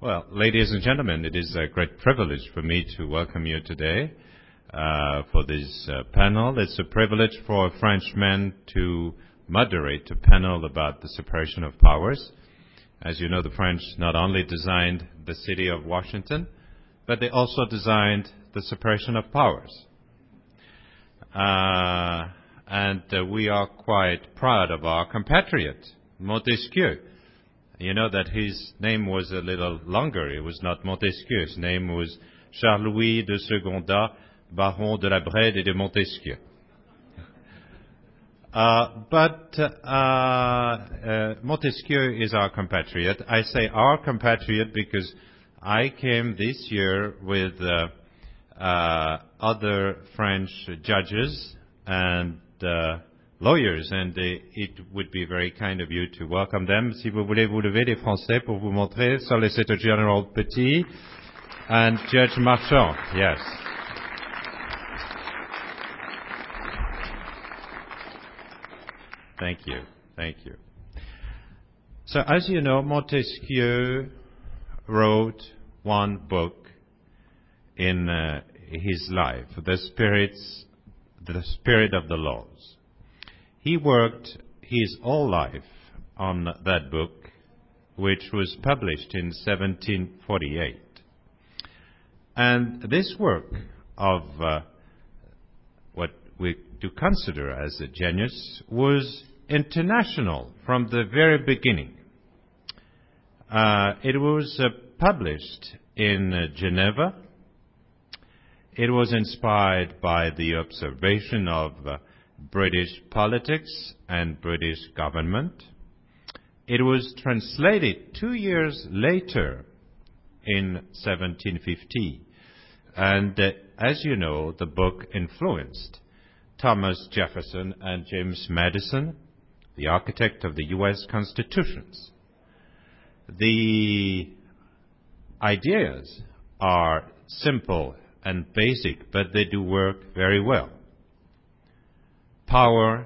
Well, ladies and gentlemen, it is a great privilege for me to welcome you today for this panel. It's a privilege for a Frenchman to moderate a panel about the separation of powers. As you know, the French not only designed the city of Washington, but they also designed the separation of powers. And we are quite proud of our compatriot, Montesquieu. You know that his name was a little longer. It was not Montesquieu. His name was Charles-Louis de Secondat, Baron de la Brède et de Montesquieu. But Montesquieu is our compatriot. I say our compatriot because I came this year with other French judges and lawyers, and it would be very kind of you to welcome them. Si vous voulez vous lever, les Français, pour vous montrer, Solicitor General Petit and Judge Marchand. Yes. Thank you. Thank you. So, as you know, Montesquieu wrote one book in his life, The Spirit of the Laws. He worked his whole life on that book, which was published in 1748. And this work of what we do consider as a genius was international from the very beginning. It was published in Geneva. It was inspired by the observation of British politics and British government. It was translated 2 years later in 1750. And as you know, the book influenced Thomas Jefferson and James Madison, the architect of the U.S. Constitutions. The ideas are simple and basic, but they do work very well. Power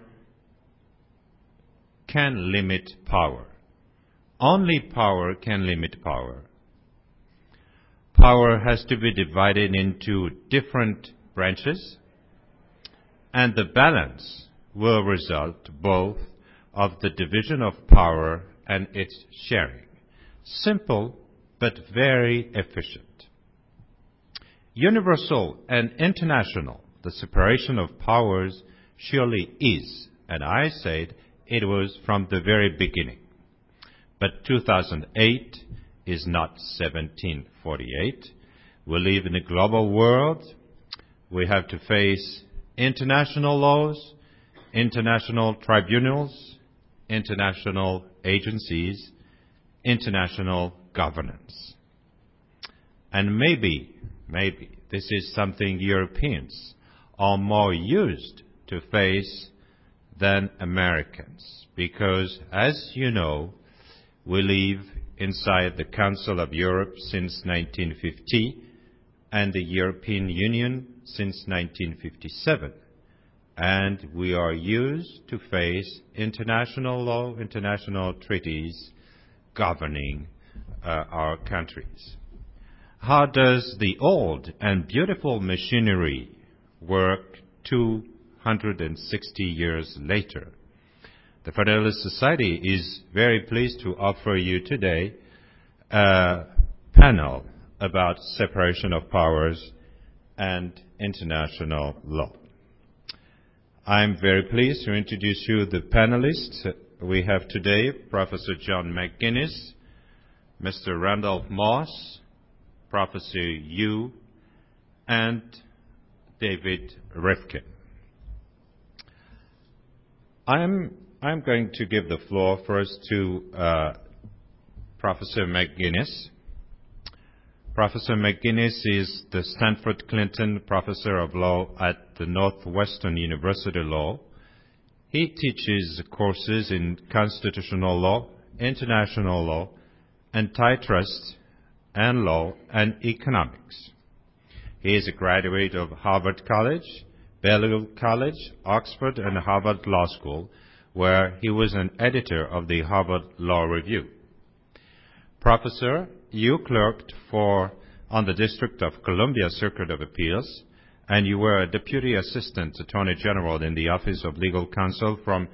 can limit power. Only power can limit power. Power has to be divided into different branches, and the balance will result both of the division of power and its sharing. Simple, but very efficient. Universal and international, the separation of powers surely is, and I said it was from the very beginning. But 2008 is not 1748. We live in a global world. We have to face international laws, international tribunals, international agencies, international governance. And maybe this is something Europeans are more used to face than Americans, because, as you know, we live inside the Council of Europe since 1950 and the European Union since 1957. And we are used to face international law, international treaties governing our countries. How does the old and beautiful machinery work 260 years later? The Federalist Society is very pleased to offer you today a panel about separation of powers and international law. I'm very pleased to introduce you the panelists. We have today Professor John McGuinness, Mr. Randolph Moss, Professor Yu, and David Rifkin. I'm going to give the floor first to Professor McGuinness. Professor McGuinness is the Stanford Clinton Professor of Law at the Northwestern University Law. He teaches courses in constitutional law, international law, antitrust, and law and economics. He is a graduate of Harvard College, Balliol College, Oxford, and Harvard Law School, where he was an editor of the Harvard Law Review. Professor you clerked on the District of Columbia Circuit of Appeals, and you were a Deputy Assistant Attorney General in the Office of Legal Counsel from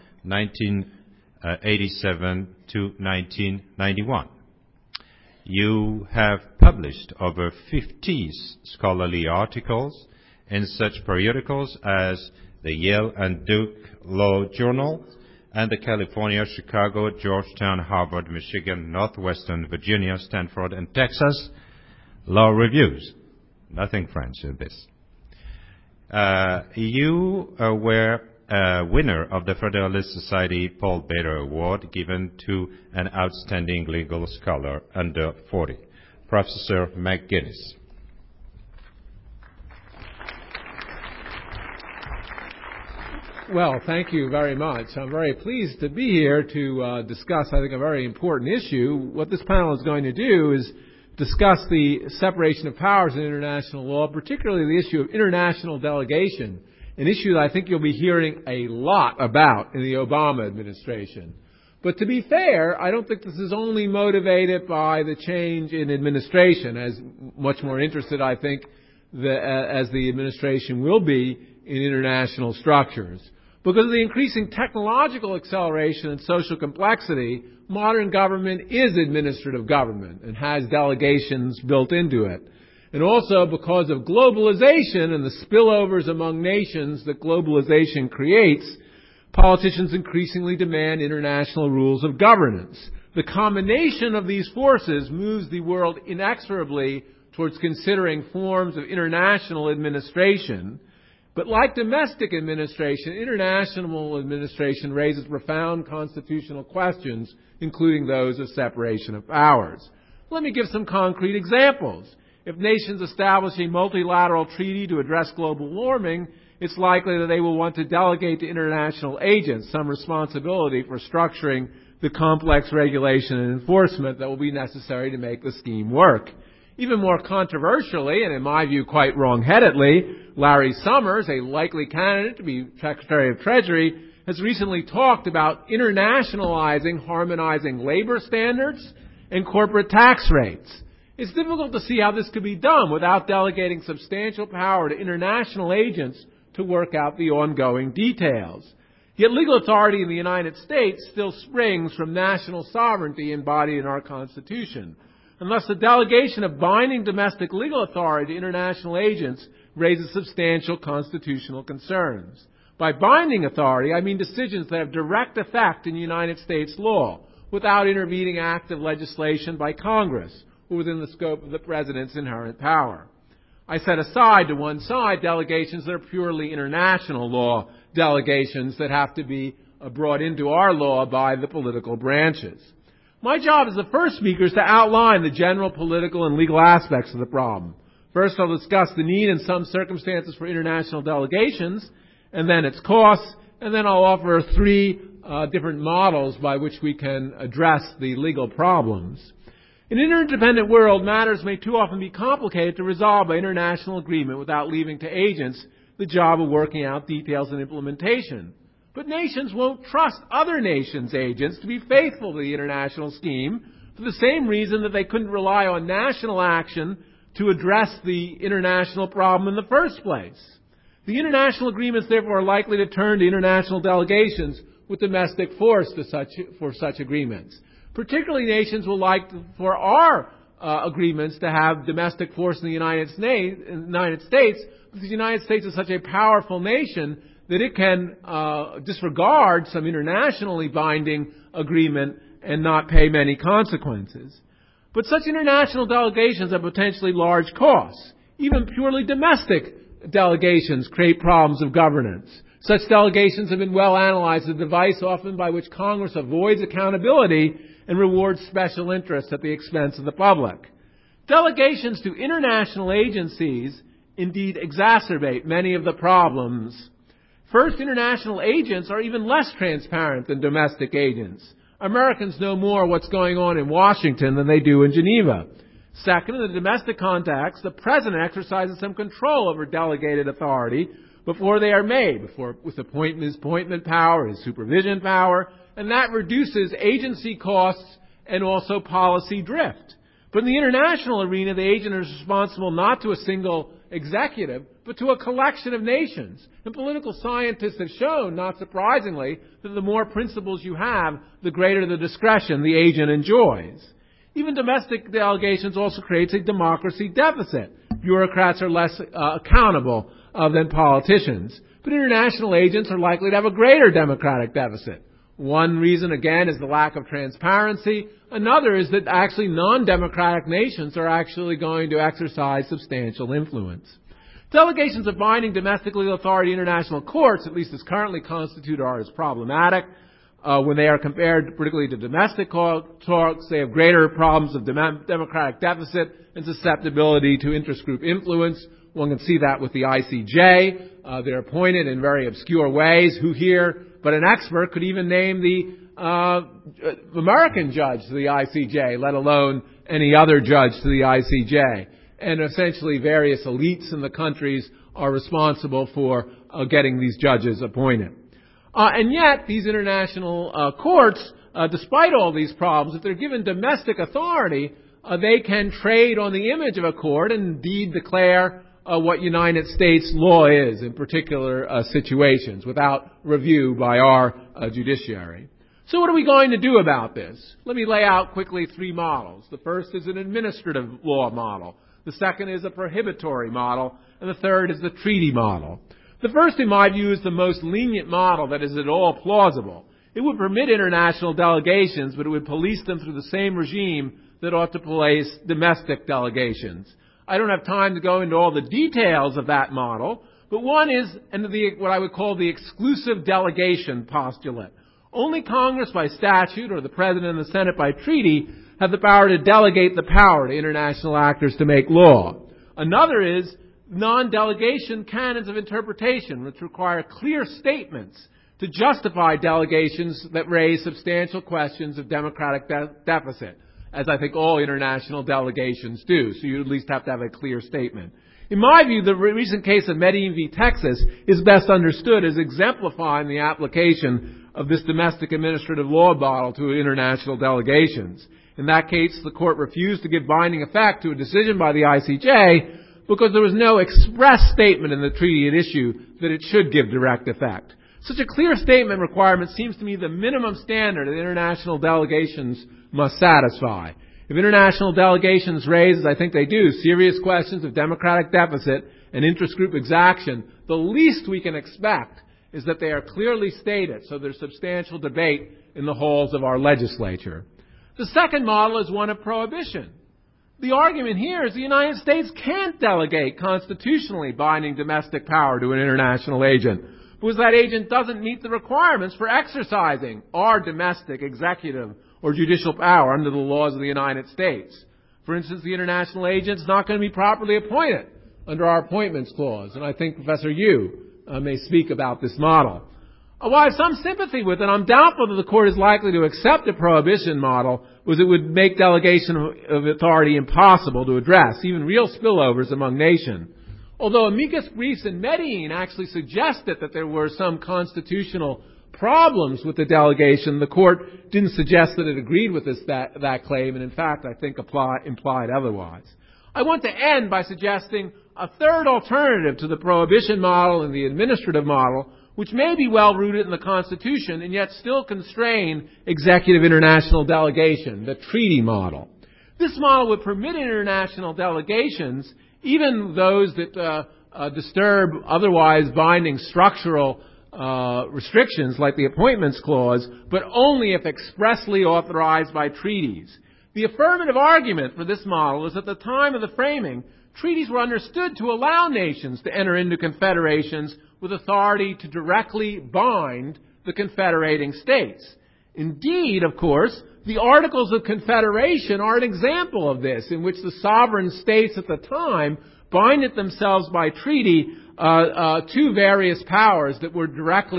1987 to 1991. You have published over 50 scholarly articles in such periodicals as the Yale and Duke Law Journal and the California, Chicago, Georgetown, Harvard, Michigan, Northwestern, Virginia, Stanford, and Texas Law Reviews. Nothing French in this. You were a winner of the Federalist Society Paul Bader Award given to an outstanding legal scholar under 40, Professor McGinnis. Well, thank you very much. I'm very pleased to be here to discuss, I think, a very important issue. What this panel is going to do is discuss the separation of powers in international law, particularly the issue of international delegation, an issue that I think you'll be hearing a lot about in the Obama administration. But to be fair, I don't think this is only motivated by the change in administration, as much more interested, I think, as the administration will be in international structures. Because of the increasing technological acceleration and social complexity, modern government is administrative government and has delegations built into it. And also because of globalization and the spillovers among nations that globalization creates, politicians increasingly demand international rules of governance. The combination of these forces moves the world inexorably towards considering forms of international administration. But like domestic administration, international administration raises profound constitutional questions, including those of separation of powers. Let me give some concrete examples. If nations establish a multilateral treaty to address global warming, it's likely that they will want to delegate to international agents some responsibility for structuring the complex regulation and enforcement that will be necessary to make the scheme work. Even more controversially, and in my view quite wrong-headedly, Larry Summers, a likely candidate to be Secretary of Treasury, has recently talked about internationalizing, harmonizing labor standards and corporate tax rates. It's difficult to see how this could be done without delegating substantial power to international agents to work out the ongoing details. Yet legal authority in the United States still springs from national sovereignty embodied in our Constitution. Unless the delegation of binding domestic legal authority to international agents raises substantial constitutional concerns. By binding authority, I mean decisions that have direct effect in United States law without intervening act of legislation by Congress or within the scope of the President's inherent power. I set aside to one side delegations that are purely international law delegations that have to be brought into our law by the political branches. My job as the first speaker is to outline the general political and legal aspects of the problem. First, I'll discuss the need in some circumstances for international delegations, and then its costs, and then I'll offer three different models by which we can address the legal problems. In an interdependent world, matters may too often be complicated to resolve by international agreement without leaving to agents the job of working out details and implementation. But nations won't trust other nations' agents to be faithful to the international scheme for the same reason that they couldn't rely on national action to address the international problem in the first place. The international agreements, therefore, are likely to turn to international delegations with domestic force for such agreements. Particularly, nations will like for our agreements to have domestic force in the United States, because the United States is such a powerful nation that it can disregard some internationally binding agreement and not pay many consequences. But such international delegations have potentially large costs. Even purely domestic delegations create problems of governance. Such delegations have been well analyzed as a device often by which Congress avoids accountability and rewards special interests at the expense of the public. Delegations to international agencies indeed exacerbate many of the problems. First, international agents are even less transparent than domestic agents. Americans know more what's going on in Washington than they do in Geneva. Second, in the domestic context, the President exercises some control over delegated authority before they are made, with appointment power, his supervision power, and that reduces agency costs and also policy drift. But in the international arena, the agent is responsible not to a single executive, but to a collection of nations. And political scientists have shown, not surprisingly, that the more principles you have, the greater the discretion the agent enjoys. Even domestic delegations also creates a democracy deficit. Bureaucrats are less accountable than politicians. But international agents are likely to have a greater democratic deficit. One reason, again, is the lack of transparency. Another is that actually non-democratic nations are actually going to exercise substantial influence. Delegations of binding domestic legal authority international courts, at least as currently constituted, are as problematic. When they are compared particularly to domestic talks, they have greater problems of democratic deficit and susceptibility to interest-group influence. One can see that with the ICJ. They're appointed in very obscure ways. Who here but an expert could even name the American judge to the ICJ, let alone any other judge to the ICJ. And essentially various elites in the countries are responsible for getting these judges appointed. And yet, these international courts, despite all these problems, if they're given domestic authority, they can trade on the image of a court and indeed declare what United States law is in particular situations without review by our judiciary. So what are we going to do about this? Let me lay out quickly three models. The first is an administrative law model. The second is a prohibitory model. And the third is the treaty model. The first, in my view, is the most lenient model that is at all plausible. It would permit international delegations, but it would police them through the same regime that ought to police domestic delegations. I don't have time to go into all the details of that model, but one is what I would call the exclusive delegation postulate. Only Congress by statute or the President and the Senate by treaty have the power to delegate the power to international actors to make law. Another is non-delegation canons of interpretation, which require clear statements to justify delegations that raise substantial questions of democratic deficit, as I think all international delegations do. So you at least have to have a clear statement. In my view, the recent case of Medellin v. Texas is best understood as exemplifying the application of this domestic administrative law model to international delegations. In that case, the court refused to give binding effect to a decision by the ICJ because there was no express statement in the treaty at issue that it should give direct effect. Such a clear statement requirement seems to me the minimum standard that international delegations must satisfy. If international delegations raise, as I think they do, serious questions of democratic deficit and interest group exaction, the least we can expect is that they are clearly stated so there's substantial debate in the halls of our legislature. The second model is one of prohibition. The argument here is the United States can't delegate constitutionally binding domestic power to an international agent because that agent doesn't meet the requirements for exercising our domestic executive or judicial power under the laws of the United States. For instance, the international agent's not going to be properly appointed under our appointments clause, and I think Professor Yu may speak about this model. While I have some sympathy with it, I'm doubtful that the court is likely to accept a prohibition model because it would make delegation of authority impossible to address, even real spillovers among nations. Although amicus briefs in Medellin actually suggested that there were some constitutional problems with the delegation, the court didn't suggest that it agreed with that claim, and in fact, I think implied otherwise. I want to end by suggesting a third alternative to the prohibition model and the administrative model, which may be well rooted in the Constitution and yet still constrain executive international delegation, the treaty model. This model would permit international delegations, even those that disturb otherwise binding structural restrictions like the appointments clause, but only if expressly authorized by treaties. The affirmative argument for this model is at the time of the framing, treaties were understood to allow nations to enter into confederations with authority to directly bind the confederating states. Indeed, of course, the Articles of Confederation are an example of this, in which the sovereign states at the time binded themselves by treaty to various powers that were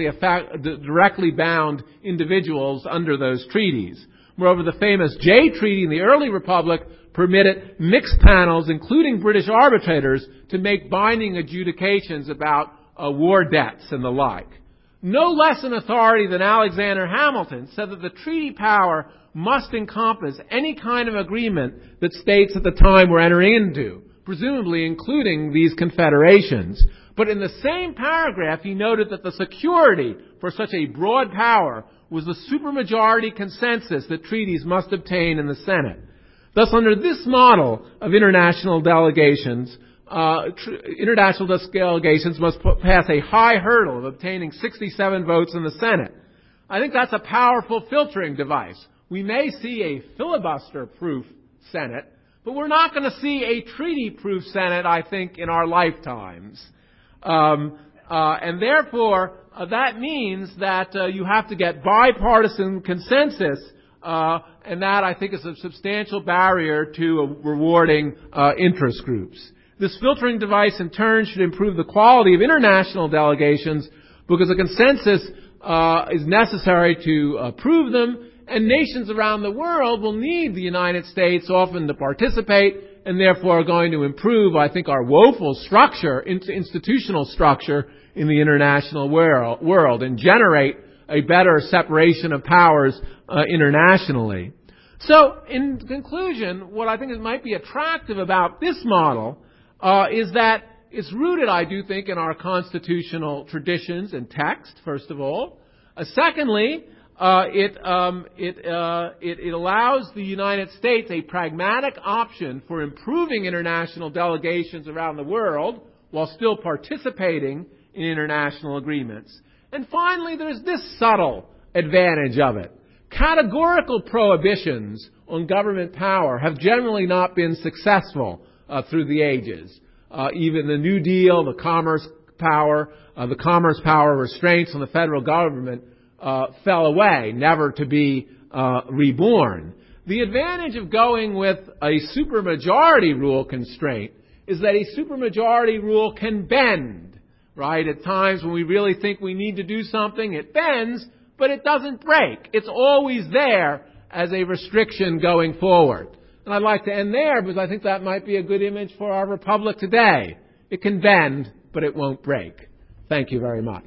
directly bound individuals under those treaties. Moreover, the famous Jay Treaty in the early Republic permitted mixed panels, including British arbitrators, to make binding adjudications about war debts and the like. No less an authority than Alexander Hamilton said that the treaty power must encompass any kind of agreement that states at the time we're entering into, presumably including these confederations. But in the same paragraph, he noted that the security for such a broad power was the supermajority consensus that treaties must obtain in the Senate. Thus, under this model of international delegations must pass a high hurdle of obtaining 67 votes in the Senate. I think that's a powerful filtering device. We may see a filibuster-proof Senate, but we're not going to see a treaty-proof Senate, I think, in our lifetimes. And therefore, that means that you have to get bipartisan consensus, and that, I think, is a substantial barrier to rewarding interest groups. This filtering device, in turn, should improve the quality of international delegations because a consensus is necessary to approve them, and nations around the world will need the United States often to participate, and therefore are going to improve, I think, our woeful structure, institutional structure in the international world, and generate a better separation of powers internationally. So, in conclusion, what I think might be attractive about this model is that it's rooted, I do think, in our constitutional traditions and text, first of all. Secondly, it allows the United States a pragmatic option for improving international delegations around the world while still participating in international agreements. And finally, there's this subtle advantage of it. Categorical prohibitions on government power have generally not been successful through the ages. Even the New Deal, the commerce power restraints on the federal government fell away, never to be reborn. The advantage of going with a supermajority rule constraint is that a supermajority rule can bend, right? At times when we really think we need to do something, it bends, but it doesn't break. It's always there as a restriction going forward. And I'd like to end there because I think that might be a good image for our republic today. It can bend, but it won't break. Thank you very much.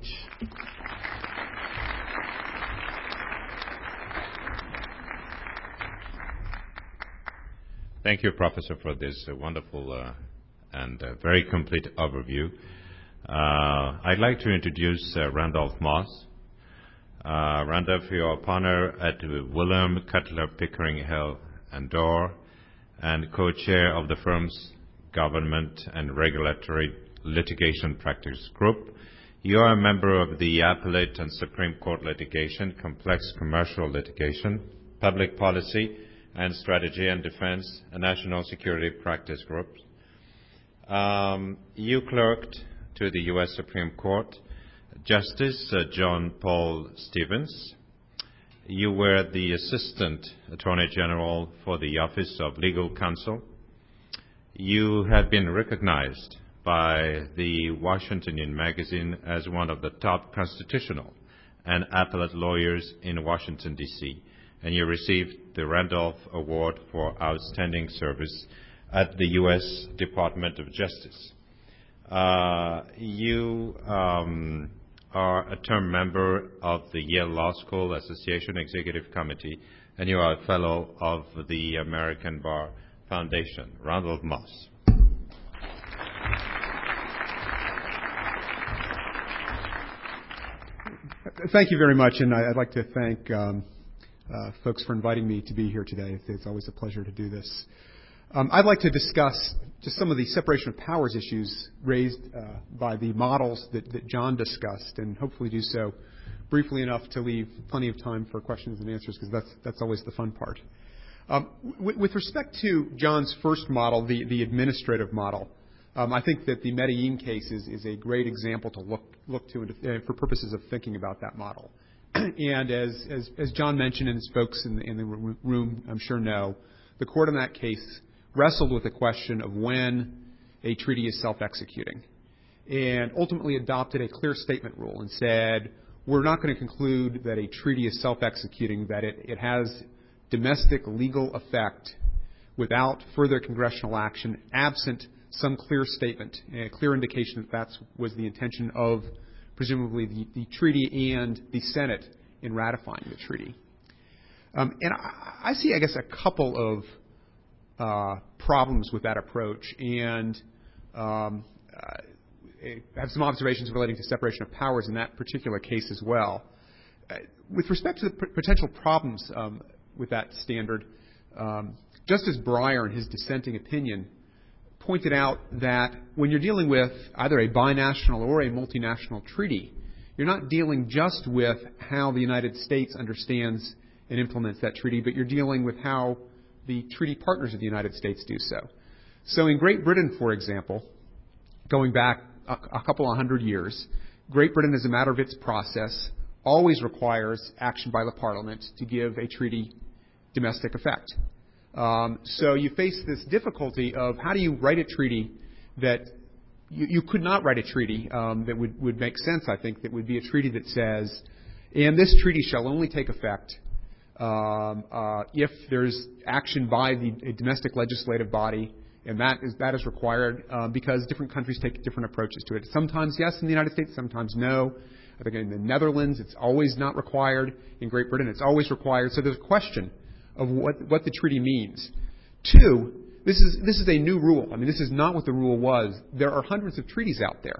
Thank you, Professor, for this wonderful and very complete overview. I'd like to introduce Randolph Moss. Randolph, you are a partner at William Cutler Pickering Hill and Dorr, and co-chair of the firm's Government and Regulatory Litigation Practice Group. You are a member of the Appellate and Supreme Court Litigation, Complex Commercial Litigation, Public Policy and Strategy and Defense, and National Security Practice Groups. You clerked to the U.S. Supreme Court, Justice John Paul Stevens. You were the Assistant Attorney General for the Office of Legal Counsel. You have been recognized by the Washingtonian Magazine as one of the top constitutional and appellate lawyers in Washington, D.C., and you received the Randolph Award for Outstanding Service at the U.S. Department of Justice. You are a term member of the Yale Law School Association Executive Committee, and you are a fellow of the American Bar Foundation. Randolph Moss. Thank you very much, and I'd like to thank folks for inviting me to be here today. It's always a pleasure to do this. I'd like to discuss just some of the separation of powers issues raised by the models that John discussed, and hopefully do so briefly enough to leave plenty of time for questions and answers, because that's always the fun part. With respect to John's first model, the administrative model, I think that the Medellin case is a great example to look to for purposes of thinking about that model. And as John mentioned, and as folks in the room I'm sure know, the court in that case wrestled with the question of when a treaty is self-executing, and ultimately adopted a clear statement rule and said, we're not going to conclude that a treaty is self-executing, that it has domestic legal effect without further congressional action, absent some clear statement, a clear indication that was the intention of presumably the treaty and the Senate in ratifying the treaty. And I see, I guess, a couple of problems with that approach, and I have some observations relating to separation of powers in that particular case as well. With respect to the potential problems with that standard, Justice Breyer, in his dissenting opinion, pointed out that when you're dealing with either a binational or a multinational treaty, you're not dealing just with how the United States understands and implements that treaty, but you're dealing with how the treaty partners of the United States do so. So in Great Britain, for example, going back a couple of hundred years, Great Britain, as a matter of its process, always requires action by the Parliament to give a treaty domestic effect. So you face this difficulty of how do you write a treaty that you could not write a treaty that would make sense, I think, that would be a treaty that says, and this treaty shall only take effect if there's action by a domestic legislative body, and that is required because different countries take different approaches to it. Sometimes yes in the United States, sometimes no. I think in the Netherlands it's always not required. In Great Britain it's always required. So there's a question of what the treaty means. Two, this is a new rule. I mean, this is not what the rule was. There are hundreds of treaties out there.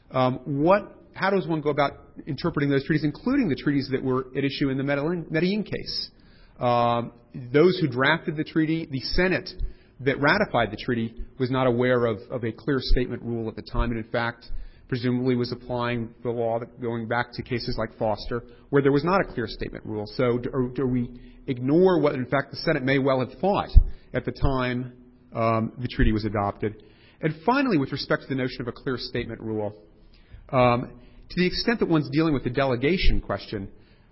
How does one go about interpreting those treaties, including the treaties that were at issue in the Medellin case? Those who drafted the treaty, the Senate that ratified the treaty, was not aware of a clear statement rule at the time, and in fact, presumably was applying the law going back to cases like Foster, where there was not a clear statement rule. So do we ignore what, in fact, the Senate may well have thought at the time the treaty was adopted? And finally, with respect to the notion of a clear statement rule, to the extent that one's dealing with the delegation question,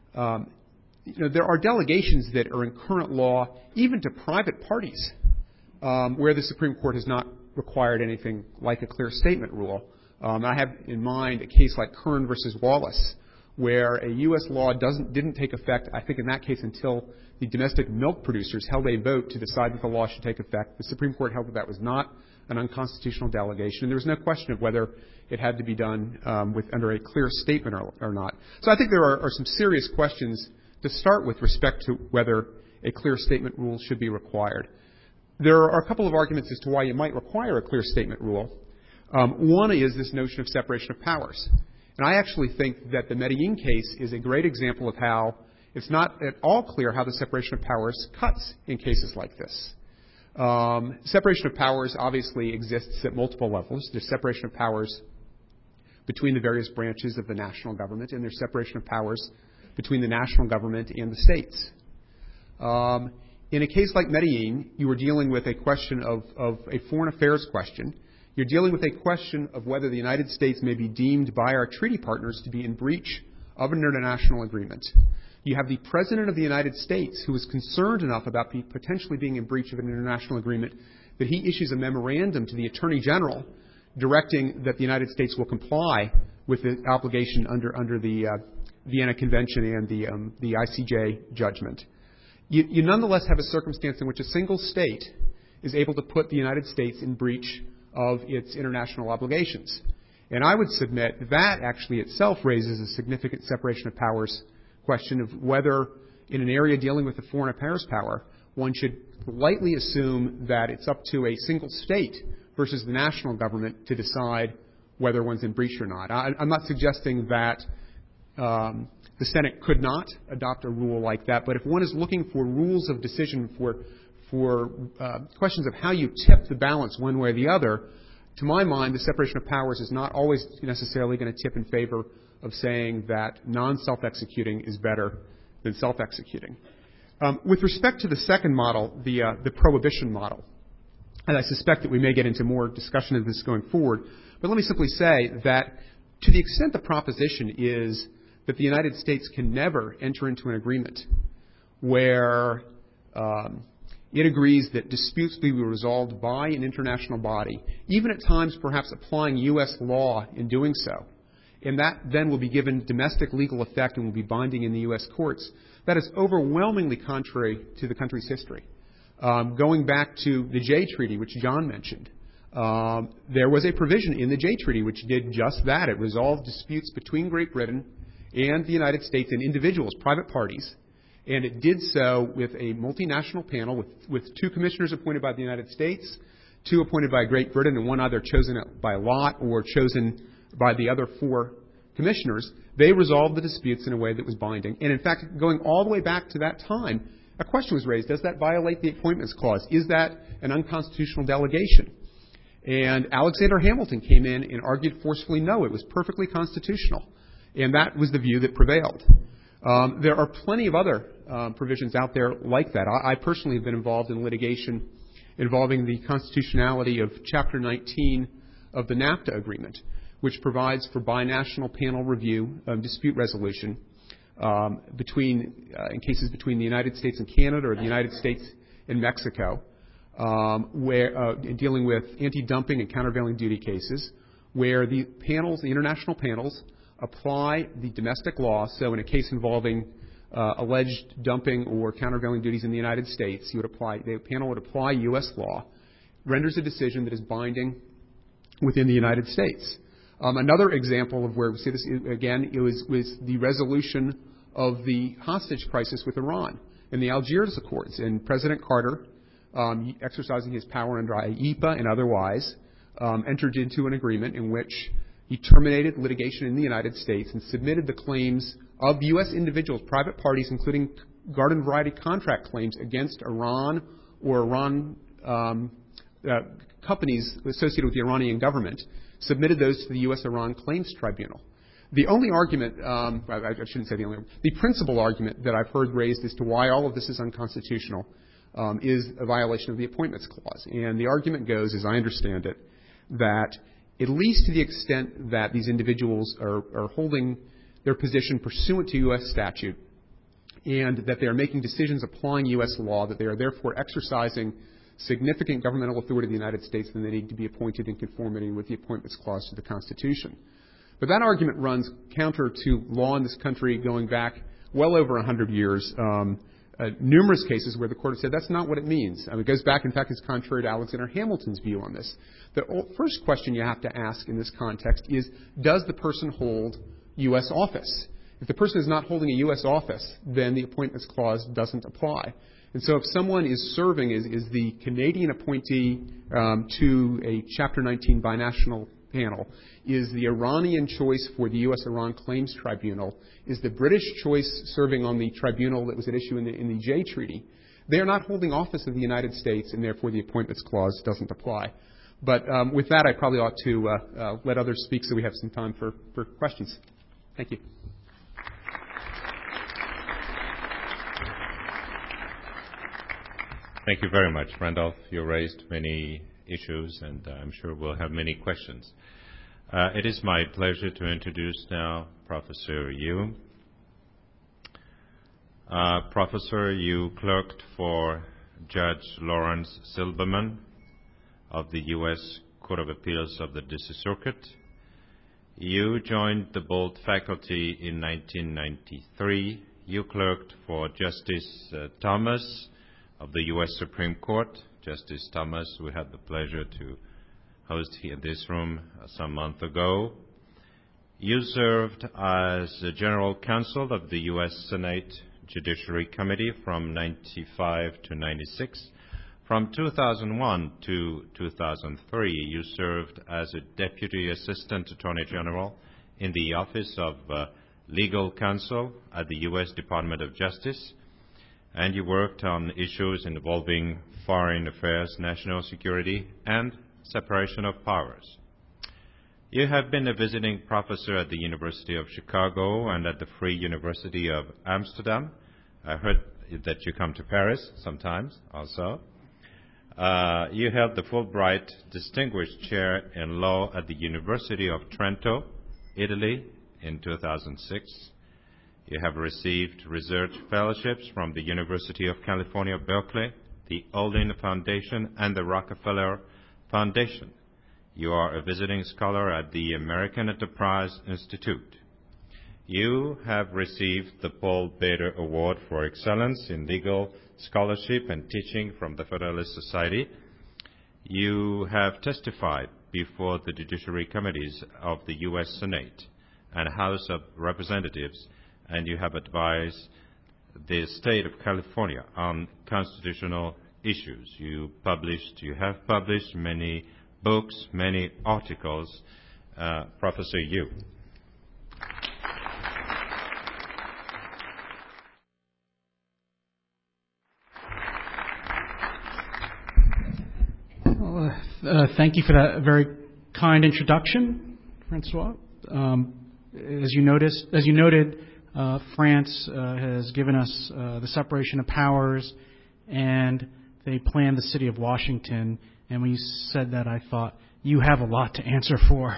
there are delegations that are in current law, even to private parties, where the Supreme Court has not required anything like a clear statement rule. I have in mind a case like Kern versus Wallace, where a U.S. law didn't take effect, I think in that case, until the domestic milk producers held a vote to decide that the law should take effect. The Supreme Court held that was not an unconstitutional delegation, and there was no question of whether it had to be done under a clear statement or not. So I think there are some serious questions to start with respect to whether a clear statement rule should be required. There are a couple of arguments as to why you might require a clear statement rule. One is this notion of separation of powers. And I actually think that the Medellin case is a great example of how it's not at all clear how the separation of powers cuts in cases like this. Separation of powers obviously exists at multiple levels. There's separation of powers between the various branches of the national government, and there's separation of powers between the national government and the states. In a case like Medellin, you were dealing with a question of a foreign affairs question. You're dealing with a question of whether the United States may be deemed by our treaty partners to be in breach of an international agreement. You have the President of the United States who is concerned enough about potentially being in breach of an international agreement that he issues a memorandum to the Attorney General directing that the United States will comply with the obligation under the Vienna Convention and the ICJ judgment. You nonetheless have a circumstance in which a single state is able to put the United States in breach of its international obligations. And I would submit that actually itself raises a significant separation of powers question of whether in an area dealing with a foreign affairs power, one should lightly assume that it's up to a single state versus the national government to decide whether one's in breach or not. I'm not suggesting that the Senate could not adopt a rule like that, but if one is looking for rules of decision for questions of how you tip the balance one way or the other, to my mind, the separation of powers is not always necessarily going to tip in favor of saying that non-self-executing is better than self-executing. With respect to the second model, the prohibition model, and I suspect that we may get into more discussion of this going forward, but let me simply say that to the extent the proposition is that the United States can never enter into an agreement where it agrees that disputes be resolved by an international body, even at times perhaps applying U.S. law in doing so, and that then will be given domestic legal effect and will be binding in the U.S. courts, that is overwhelmingly contrary to the country's history. Going back to the Jay Treaty, which John mentioned, there was a provision in the Jay Treaty which did just that. It resolved disputes between Great Britain and the United States and individuals, private parties, And it did so with a multinational panel with 2 commissioners appointed by the United States, 2 appointed by Great Britain, and 1 either chosen by lot or chosen by the other 4 commissioners. They resolved the disputes in a way that was binding. And in fact, going all the way back to that time, a question was raised: does that violate the Appointments Clause? Is that an unconstitutional delegation? And Alexander Hamilton came in and argued forcefully, no, it was perfectly constitutional. And that was the view that prevailed. There are plenty of other provisions out there like that. I personally have been involved in litigation involving the constitutionality of Chapter 19 of the NAFTA agreement, which provides for binational panel review dispute resolution in cases between the United States and Canada or the United States and Mexico, where dealing with anti-dumping and countervailing duty cases, where the international panels apply the domestic law. So in a case involving alleged dumping or countervailing duties in the United States, the panel would apply U.S. law, renders a decision that is binding within the United States. Another example of where we see this, again, was the resolution of the hostage crisis with Iran in the Algiers Accords. And President Carter, exercising his power under IEPA and otherwise, entered into an agreement in which he terminated litigation in the United States and submitted the claims of U.S. individuals, private parties, including garden variety contract claims against Iran or Iran companies associated with the Iranian government, submitted those to the U.S.-Iran Claims Tribunal. The only argument, I shouldn't say the only, the principal argument that I've heard raised as to why all of this is unconstitutional is a violation of the Appointments Clause. And the argument goes, as I understand it, that at least to the extent that these individuals are holding their position pursuant to U.S. statute and that they are making decisions applying U.S. law, that they are therefore exercising significant governmental authority of the United States, then they need to be appointed in conformity with the Appointments Clause to the Constitution. But that argument runs counter to law in this country going back well over 100 years. Numerous cases where the court has said that's not what it means. It goes back, in fact, it's contrary to Alexander Hamilton's view on this. The first question you have to ask in this context is, does the person hold U.S. office? If the person is not holding a U.S. office, then the Appointments Clause doesn't apply. And so if someone is serving as the Canadian appointee to a Chapter 19 binational panel, is the Iranian choice for the U.S.-Iran Claims Tribunal, is the British choice serving on the tribunal that was at issue in the Jay Treaty, they are not holding office of the United States, and therefore the Appointments Clause doesn't apply. But with that, I probably ought to let others speak so we have some time for questions. Thank you. Thank you very much, Randolph. You raised many issues, and I'm sure we'll have many questions. It is my pleasure to introduce now Professor Yu. Professor Yu clerked for Judge Lawrence Silberman of the U.S. Court of Appeals of the D.C. Circuit. Yu joined the Boalt faculty in 1993. Yu clerked for Justice Thomas of the U.S. Supreme Court. Justice Thomas, we had the pleasure to host here in this room some month ago. You served as the General Counsel of the U.S. Senate Judiciary Committee from 95 to 96. From 2001 to 2003, you served as a Deputy Assistant Attorney General in the Office of Legal Counsel at the U.S. Department of Justice, and you worked on issues involving foreign affairs, national security, and separation of powers. You have been a visiting professor at the University of Chicago and at the Free University of Amsterdam. I heard that you come to Paris sometimes also. You held the Fulbright Distinguished Chair in Law at the University of Trento, Italy, in 2006. You have received research fellowships from the University of California, Berkeley, the Aldin Foundation, and the Rockefeller Foundation. You are a visiting scholar at the American Enterprise Institute. You have received the Paul Bader Award for Excellence in Legal Scholarship and Teaching from the Federalist Society. You have testified before the Judiciary Committees of the U.S. Senate and House of Representatives, and you have advised the state of California on constitutional issues. You have published many books, many articles. Professor Yu. Thank you for that very kind introduction, Francois. As you noted, France has given us the separation of powers, and they planned the city of Washington. And when you said that, I thought, you have a lot to answer for,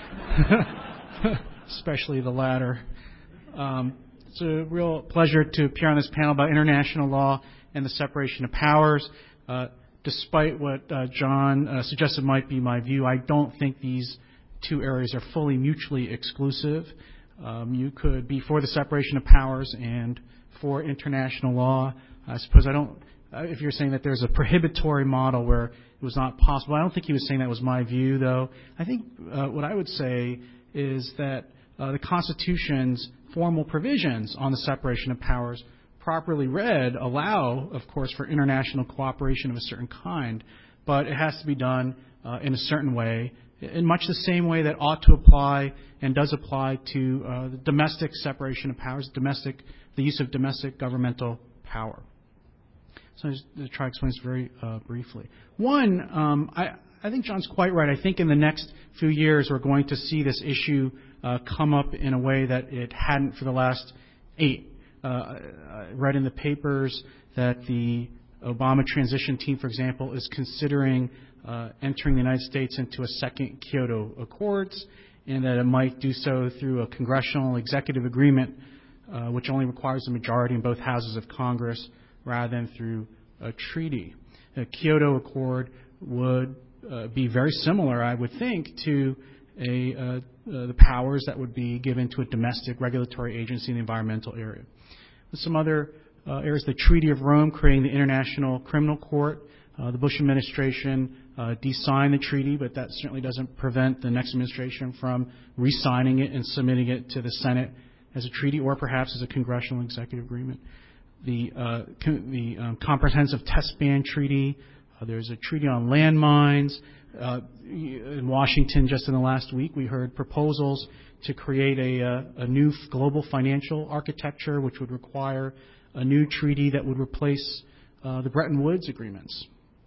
especially the latter. It's a real pleasure to appear on this panel about international law and the separation of powers. Despite what John suggested might be my view, I don't think these two areas are fully mutually exclusive. You could be for the separation of powers and for international law. I suppose if you're saying that there's a prohibitory model where it was not possible, I don't think he was saying that was my view, though. I think what I would say is that the Constitution's formal provisions on the separation of powers, properly read, allow, of course, for international cooperation of a certain kind, but it has to be done in a certain way, in much the same way that ought to apply and does apply to the domestic separation of powers, the use of domestic governmental power. So I'll just try to explain this very briefly. One, I think John's quite right. I think in the next few years we're going to see this issue come up in a way that it hadn't for the last 8. I read in the papers that the Obama transition team, for example, is considering entering the United States into a second Kyoto Accords, and that it might do so through a congressional executive agreement, which only requires a majority in both houses of Congress, rather than through a treaty. The Kyoto Accord would be very similar, I would think, to the powers that would be given to a domestic regulatory agency in the environmental area. Some other areas, the Treaty of Rome creating the International Criminal Court. The Bush administration de-signed the treaty, but that certainly doesn't prevent the next administration from re-signing it and submitting it to the Senate as a treaty or perhaps as a congressional executive agreement. The Comprehensive Test Ban Treaty. There's a treaty on landmines. In Washington, just in the last week, we heard proposals to create a new global financial architecture, which would require a new treaty that would replace the Bretton Woods agreements.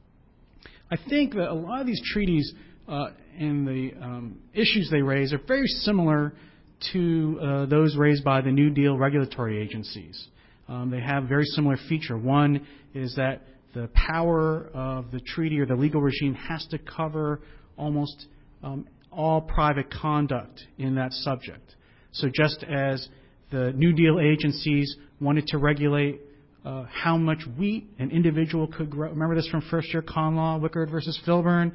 I think that a lot of these treaties and the issues they raise are very similar to those raised by the New Deal regulatory agencies. They have a very similar feature. One is that the power of the treaty or the legal regime has to cover almost all private conduct in that subject. So just as the New Deal agencies wanted to regulate how much wheat an individual could grow. Remember this from first-year con law, Wickard versus Filburn?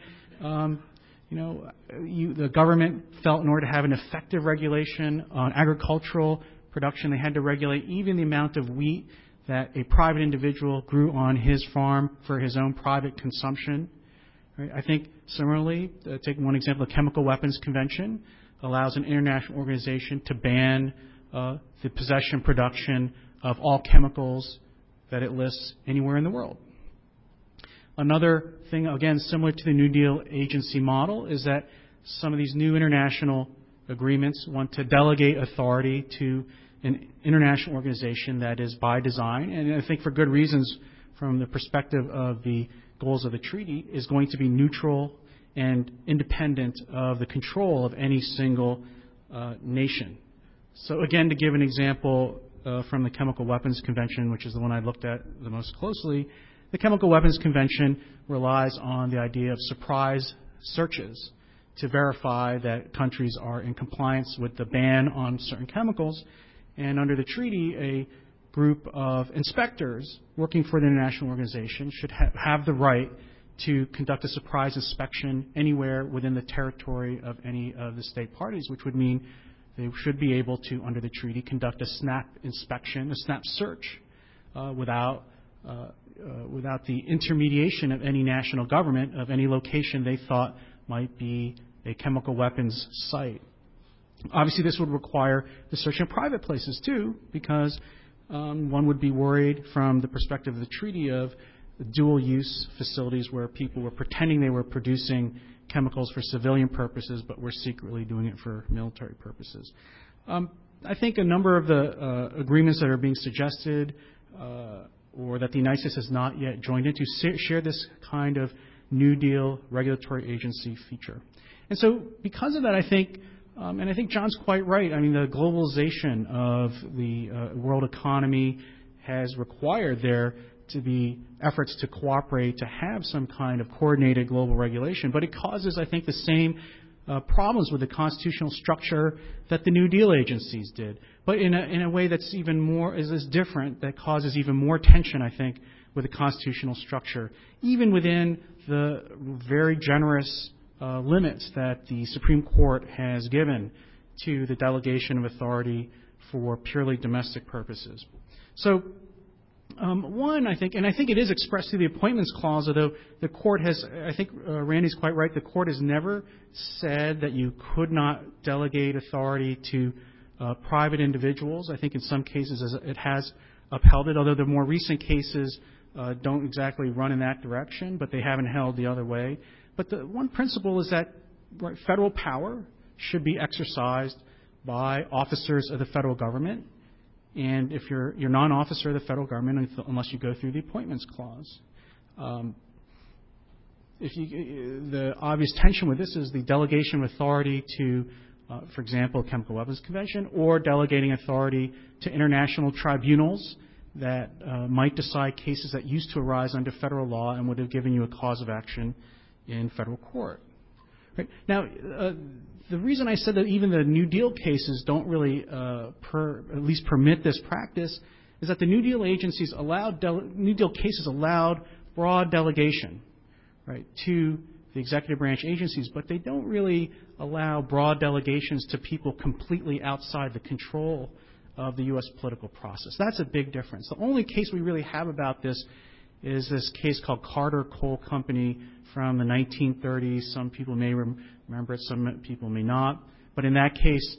The government felt in order to have an effective regulation on agricultural production, they had to regulate even the amount of wheat that a private individual grew on his farm for his own private consumption. Right? I think similarly, taking one example, the Chemical Weapons Convention allows an international organization to ban the possession and production of all chemicals that it lists anywhere in the world. Another thing, again, similar to the New Deal agency model, is that some of these new international agreements want to delegate authority to an international organization that is by design, and I think for good reasons from the perspective of the goals of the treaty, is going to be neutral and independent of the control of any single nation. So again, to give an example from the Chemical Weapons Convention, which is the one I looked at the most closely, the Chemical Weapons Convention relies on the idea of surprise searches to verify that countries are in compliance with the ban on certain chemicals. And under the treaty, a group of inspectors working for the international organization should have the right to conduct a surprise inspection anywhere within the territory of any of the state parties, which would mean they should be able to, under the treaty, conduct a snap inspection, a snap search, without the intermediation of any national government of any location they thought might be a chemical weapons site. Obviously, this would require the search in private places, too, because One would be worried from the perspective of the treaty of dual-use facilities where people were pretending they were producing chemicals for civilian purposes but were secretly doing it for military purposes. I think a number of the agreements that are being suggested or that the United States has not yet joined into share this kind of New Deal regulatory agency feature. And so because of that, I think, and I think John's quite right, I mean, the globalization of the world economy has required there to be efforts to cooperate, to have some kind of coordinated global regulation. But it causes, I think, the same problems with the constitutional structure that the New Deal agencies did, but in a way that's even more, is different, that causes even more tension, I think, with the constitutional structure, even within the very generous limits that the Supreme Court has given to the delegation of authority for purely domestic purposes. So, one, I think, and I think it is expressed through the Appointments Clause, although the Court has, I think Randy's quite right, the Court has never said that you could not delegate authority to private individuals. I think in some cases it has upheld it, although the more recent cases don't exactly run in that direction, but they haven't held the other way. But the one principle is that federal power should be exercised by officers of the federal government. And if you're not an officer of the federal government unless you go through the Appointments Clause. The obvious tension with this is the delegation of authority to, for example, Chemical Weapons Convention, or delegating authority to international tribunals that might decide cases that used to arise under federal law and would have given you a cause of action in federal court. Right? Now, the reason I said that even the New Deal cases don't really at least permit this practice is that the New Deal agencies New Deal cases allowed broad delegation, right, to the executive branch agencies, but they don't really allow broad delegations to people completely outside the control of the U.S. political process. That's a big difference. The only case we really have about this is this case called Carter Coal Company from the 1930s. Some people may remember it, some people may not. But in that case,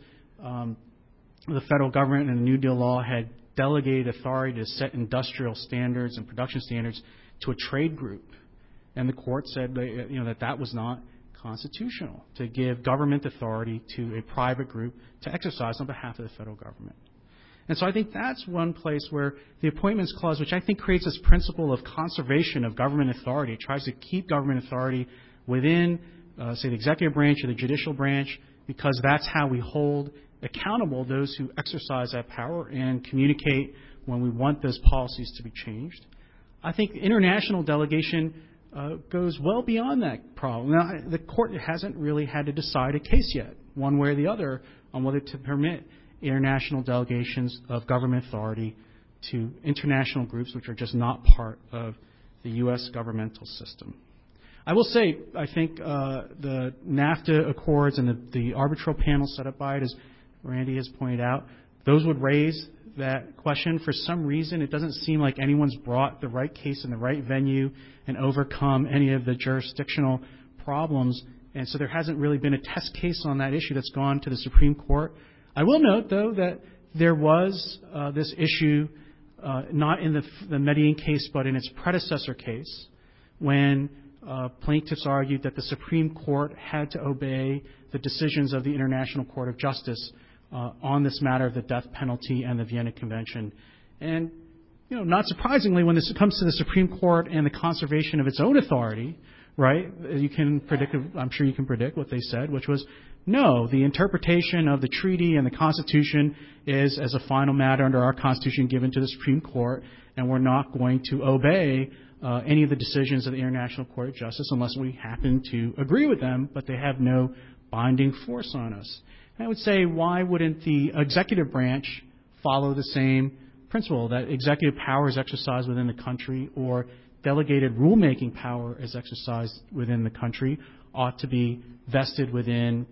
the federal government and the New Deal law had delegated authority to set industrial standards and production standards to a trade group. And the court said that was not constitutional, to give government authority to a private group to exercise on behalf of the federal government. And so I think that's one place where the Appointments Clause, which I think creates this principle of conservation of government authority, it tries to keep government authority within, say, the executive branch or the judicial branch, because that's how we hold accountable those who exercise that power and communicate when we want those policies to be changed. I think international delegation goes well beyond that problem. Now, the court hasn't really had to decide a case yet, one way or the other, on whether to permit international delegations of government authority to international groups which are just not part of the U.S. governmental system. I will say, I think the NAFTA Accords and the arbitral panel set up by it, as Randy has pointed out, those would raise that question. For some reason, it doesn't seem like anyone's brought the right case in the right venue and overcome any of the jurisdictional problems, and so there hasn't really been a test case on that issue that's gone to the Supreme Court. I will note, though, that there was this issue, not in the Medellin case, but in its predecessor case, when plaintiffs argued that the Supreme Court had to obey the decisions of the International Court of Justice on this matter of the death penalty and the Vienna Convention. And, not surprisingly, when this comes to the Supreme Court and the conservation of its own authority, right, you can predict, I'm sure you can predict what they said, which was, no, the interpretation of the treaty and the Constitution is, as a final matter under our Constitution, given to the Supreme Court, and we're not going to obey any of the decisions of the International Court of Justice unless we happen to agree with them, but they have no binding force on us. And I would say, why wouldn't the executive branch follow the same principle, that executive power is exercised within the country, or delegated rulemaking power is exercised within the country, ought to be vested within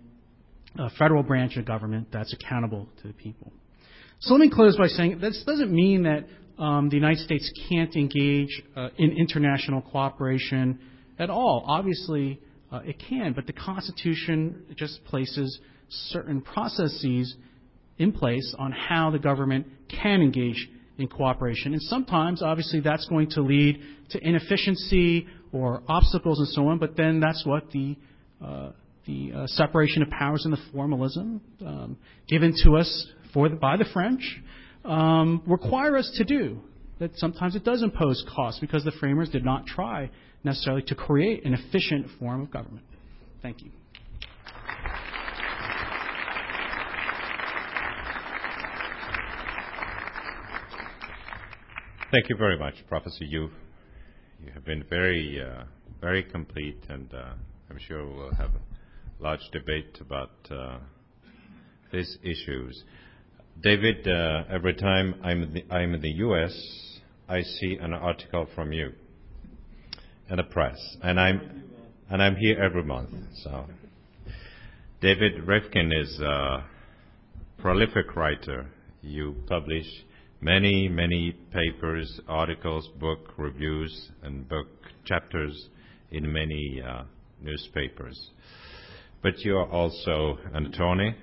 a federal branch of government that's accountable to the people. So let me close by saying this doesn't mean that the United States can't engage in international cooperation at all. Obviously, it can, but the Constitution just places certain processes in place on how the government can engage in cooperation. And sometimes, obviously, that's going to lead to inefficiency or obstacles and so on, but then that's what the separation of powers and the formalism given to us by the French require us to do. That sometimes it does impose costs because the framers did not try necessarily to create an efficient form of government. Thank you. Thank you very much, Professor Yu. You have been very, very complete, and I'm sure we'll have a large debate about these issues. David, every time I'm in the U.S., I see an article from you in the press, and I'm here every month. So, David Revkin is a prolific writer. You publish many papers, articles, book reviews, and book chapters in many newspapers. But you are also an attorney.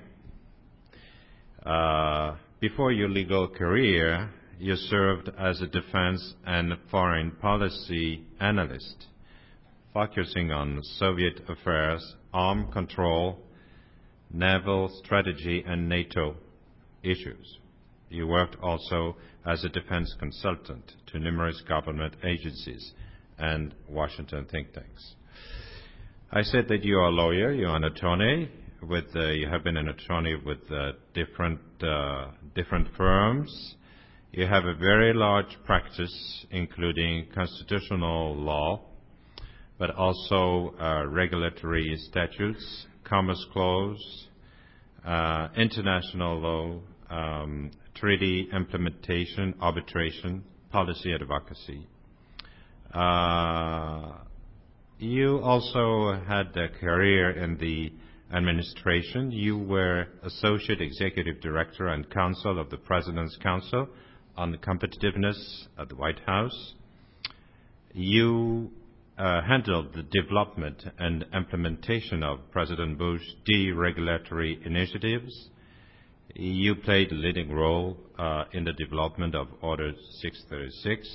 Before your legal career, you served as a defense and foreign policy analyst, focusing on Soviet affairs, arms control, naval strategy, and NATO issues. You worked also as a defense consultant to numerous government agencies and Washington think tanks. I said that you are a lawyer, you are an attorney. You have been an attorney with different firms. You have a very large practice, including constitutional law, but also regulatory statutes, commerce clause, international law, treaty implementation, arbitration, policy advocacy. You also had a career in the administration. You were Associate Executive Director and Counsel of the President's Council on the Competitiveness at the White House. You handled the development and implementation of President Bush's deregulatory initiatives. You played a leading role in the development of Order 636.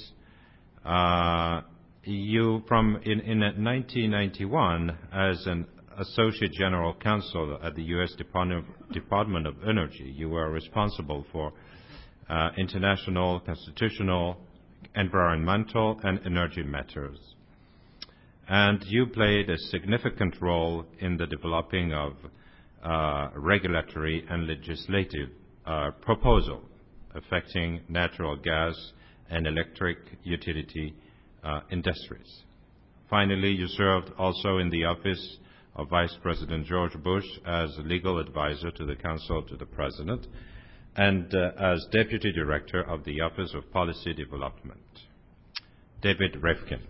In 1991, as an Associate General Counsel at the U.S. Department of Energy, you were responsible for international, constitutional, environmental, and energy matters. And you played a significant role in the developing of regulatory and legislative proposal affecting natural gas and electric utility industries. Finally, you served also in the office of Vice President George Bush as legal advisor to the Counsel to the President and as Deputy Director of the Office of Policy Development. David Revkin.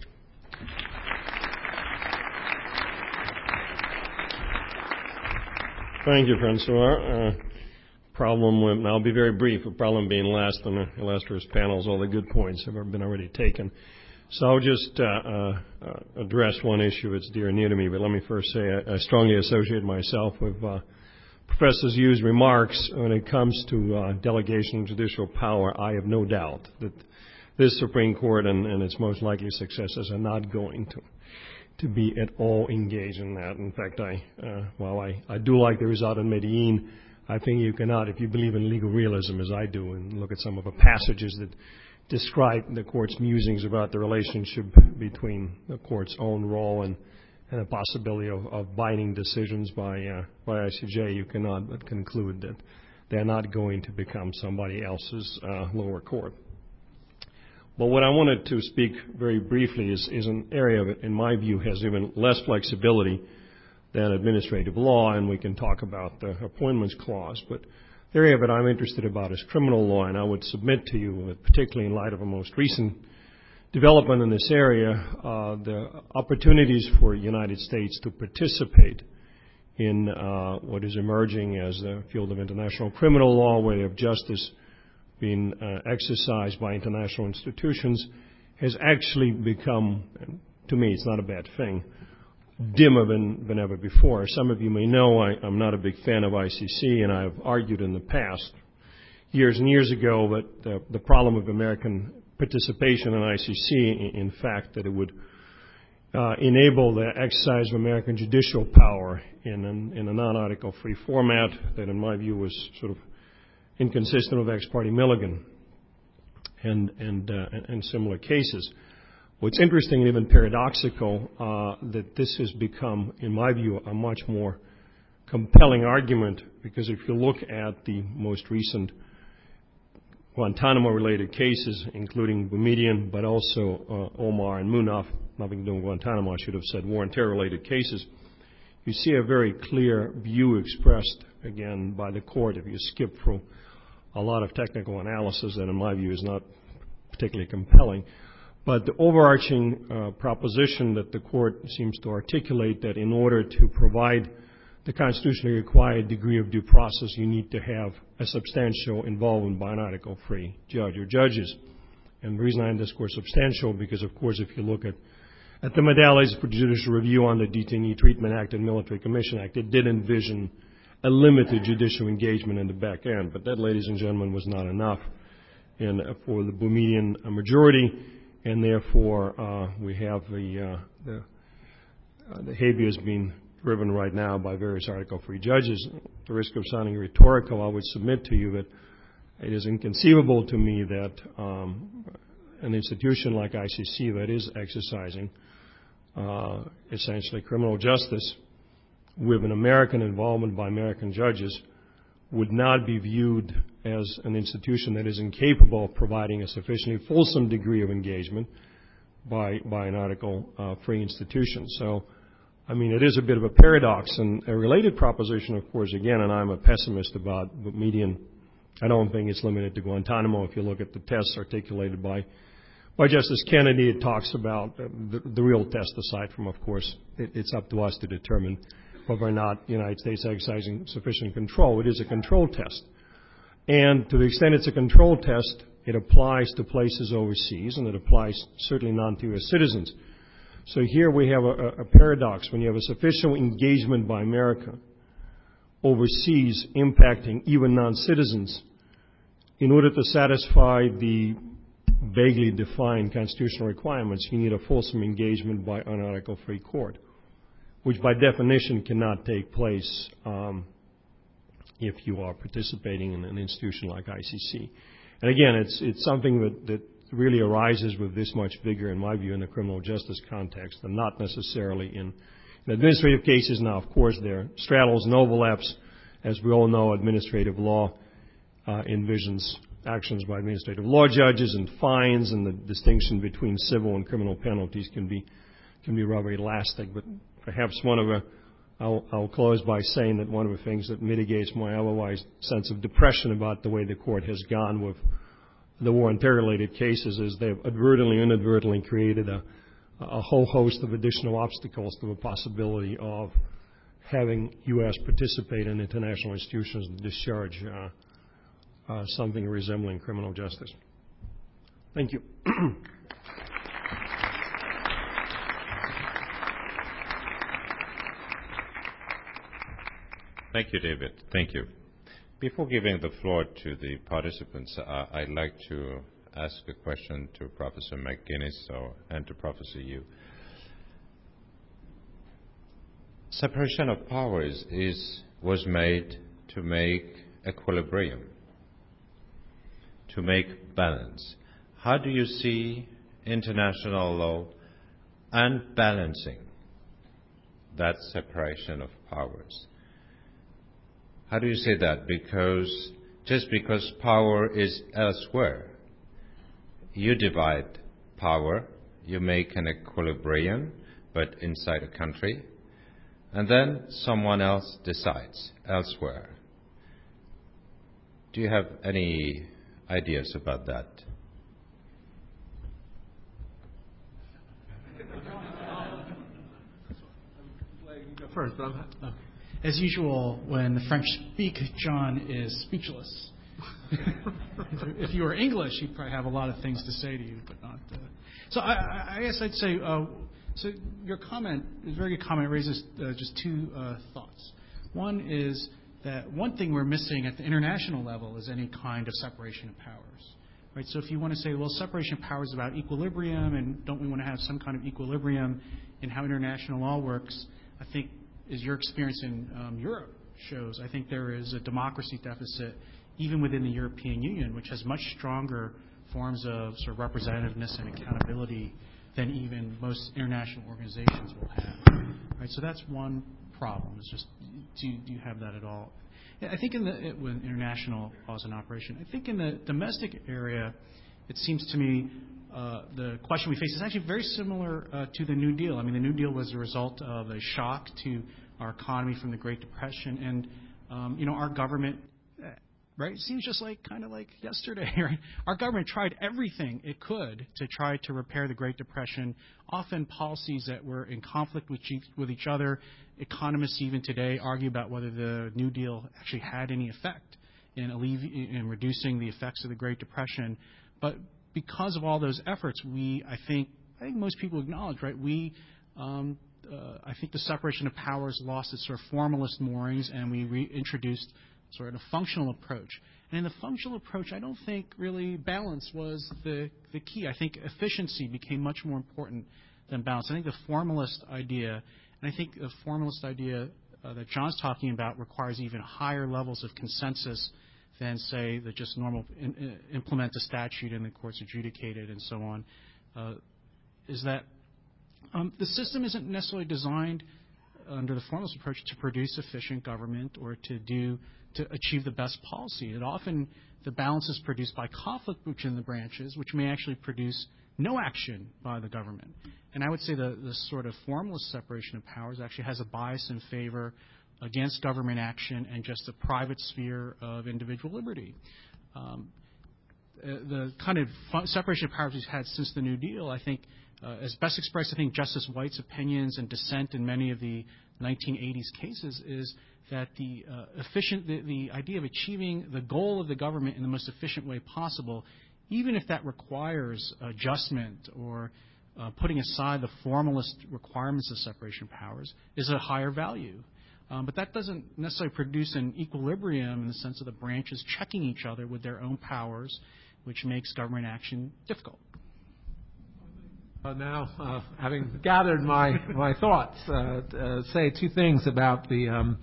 Thank you, Francois. I'll be very brief. The problem being last on the illustrious panels, all the good points have been already taken. So I'll just address one issue that's dear and near to me, but let me first say I strongly associate myself with Professor Yu's remarks when it comes to delegation of judicial power. I have no doubt that this Supreme Court and its most likely successors are not going to be at all engaged in that. In fact, while I do like the result in Medellin, I think you cannot, if you believe in legal realism as I do, and look at some of the passages that describe the court's musings about the relationship between the court's own role and the possibility of binding decisions by ICJ, you cannot but conclude that they're not going to become somebody else's lower court. But what I wanted to speak very briefly is an area that, in my view, has even less flexibility than administrative law, and we can talk about the appointments clause. But the area that I'm interested about is criminal law, and I would submit to you, particularly in light of a most recent development in this area, the opportunities for the United States to participate in what is emerging as the field of international criminal law, where you have justice being exercised by international institutions, has actually become, to me, it's not a bad thing, dimmer than ever before. Some of you may know I'm not a big fan of ICC, and I've argued in the past, years and years ago, but the problem of American participation in ICC, in fact, that it would enable the exercise of American judicial power in a non-Article III format that, in my view, was sort of inconsistent with Ex parte Milligan and similar cases. What's interesting and even paradoxical that this has become, in my view, a much more compelling argument, because if you look at the most recent Guantanamo-related cases, including Boumediene, but also Omar and Munaf, nothing to do with Guantanamo, I should have said war and terror-related cases, you see a very clear view expressed, again, by the court. If you skip through a lot of technical analysis that, in my view, is not particularly compelling, but the overarching proposition that the court seems to articulate, that in order to provide the constitutionally required degree of due process, you need to have a substantial involvement by an Article III judge or judges. And the reason I underscore substantial, because, of course, if you look at the modalities for judicial review on the Detainee Treatment Act and Military Commission Act, it did envision a limited judicial engagement in the back end. But that, ladies and gentlemen, was not enough for the Boumediene majority, and therefore we have the habeas being driven right now by various Article III judges. At the risk of sounding rhetorical, I would submit to you that it is inconceivable to me that an institution like ICC that is exercising essentially criminal justice with an American involvement by American judges would not be viewed as an institution that is incapable of providing a sufficiently fulsome degree of engagement by an Article III institution. So, I mean, it is a bit of a paradox. And a related proposition, of course, again, and I'm a pessimist about Boumediene, I don't think it's limited to Guantanamo. If you look at the tests articulated by Justice Kennedy, it talks about the real test, aside from, of course, it's up to us to determine whether or not the United States is exercising sufficient control. It is a control test. And to the extent it's a control test, it applies to places overseas, and it applies certainly not to U.S. citizens. So here we have a paradox. When you have a sufficient engagement by America overseas impacting even non-citizens, in order to satisfy the vaguely defined constitutional requirements, you need a fulsome engagement by an Article III court, which by definition cannot take place if you are participating in an institution like ICC. And again, it's something that really arises with this much vigor, in my view, in the criminal justice context, and not necessarily in administrative cases. Now, of course, there are straddles and overlaps. As we all know, administrative law envisions actions by administrative law judges and fines, and the distinction between civil and criminal penalties can be rather elastic. But perhaps I'll close by saying that one of the things that mitigates my otherwise sense of depression about the way the court has gone with the war and terror-related cases is they've advertently and inadvertently created a whole host of additional obstacles to the possibility of having U.S. participate in international institutions and discharge something resembling criminal justice. Thank you. Thank you, David. Thank you. Before giving the floor to the participants, I'd like to ask a question to Professor McGinnis and to Professor Yu. Separation of powers was made to make equilibrium, to make balance. How do you see international law and balancing that separation of powers? How do you say that? Because just because power is elsewhere, you divide power, you make an equilibrium, but inside a country, and then someone else decides elsewhere. Do you have any ideas about that? First, as usual, when the French speak, John is speechless. If you were English, he'd probably have a lot of things to say to you, but not. So I guess I'd say, so your comment is a very good comment. Raises just two thoughts. One is that one thing we're missing at the international level is any kind of separation of powers. Right? So if you want to say, well, separation of powers is about equilibrium, and don't we want to have some kind of equilibrium in how international law works, I think, as your experience in Europe shows, I think there is a democracy deficit even within the European Union, which has much stronger forms of sort of representativeness and accountability than even most international organizations will have. Right? So that's one problem. It's just, do you have that at all? I think when international laws in operation, I think in the domestic area, it seems to me the question we face is actually very similar to the New Deal. I mean, the New Deal was a result of a shock to our economy from the Great Depression, and our government, right? It seems just kind of like yesterday, right? Our government tried everything it could to try to repair the Great Depression, often policies that were in conflict with each other. Economists even today argue about whether the New Deal actually had any effect in reducing the effects of the Great Depression. But because of all those efforts, I think most people acknowledge, right? I think the separation of powers lost its sort of formalist moorings, and we reintroduced sort of a functional approach. And in the functional approach, I don't think really balance was the key. I think efficiency became much more important than balance. I think the formalist idea, and I think the formalist idea that John's talking about requires even higher levels of consensus than, say, the just normal implement a statute and the courts adjudicate it and so on, is that the system isn't necessarily designed under the formalist approach to produce efficient government or to achieve the best policy. Often the balance is produced by conflict between the branches, which may actually produce no action by the government. And I would say the sort of formalist separation of powers actually has a bias in favor against government action and just the private sphere of individual liberty. The kind of separation of powers we've had since the New Deal, I think, as best expressed, I think Justice White's opinions and dissent in many of the 1980s cases is that the idea of achieving the goal of the government in the most efficient way possible, even if that requires adjustment or putting aside the formalist requirements of separation of powers, is a higher value. But that doesn't necessarily produce an equilibrium in the sense of the branches checking each other with their own powers, which makes government action difficult. Now, having gathered my thoughts, say two things about your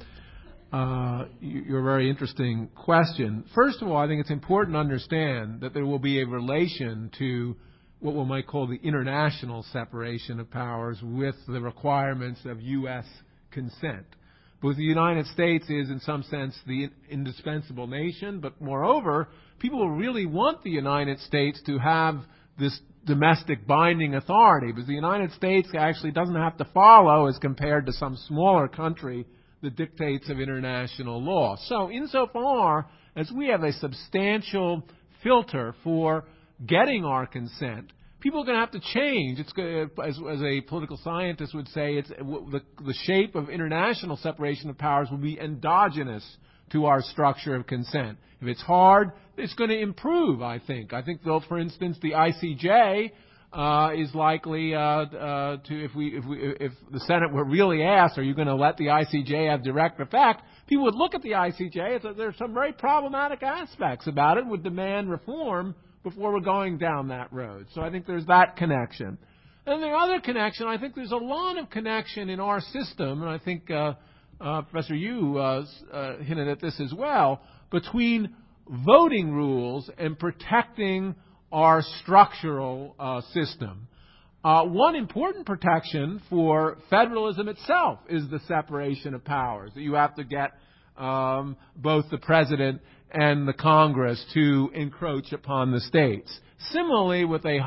very interesting question. First of all, I think it's important to understand that there will be a relation to what we might call the international separation of powers with the requirements of U.S. consent. Both the United States is, in some sense, the indispensable nation, but moreover, people really want the United States to have this domestic binding authority, because the United States actually doesn't have to follow, as compared to some smaller country, the dictates of international law. So insofar as we have a substantial filter for getting our consent, people are going to have to change. It's as a political scientist would say, the shape of international separation of powers will be endogenous to our structure of consent. If it's hard, it's going to improve, I think. I think, though, for instance, the ICJ is likely to, if the Senate were really asked, are you going to let the ICJ have direct effect, people would look at the ICJ and there's some very problematic aspects about it, would demand reform before we're going down that road. So I think there's that connection. And the other connection, I think there's a lot of connection in our system, and I think Professor Yu hinted at this as well, between voting rules and protecting our structural system. One important protection for federalism itself is the separation of powers, that you have to get both the president and the Congress to encroach upon the states. Similarly, with the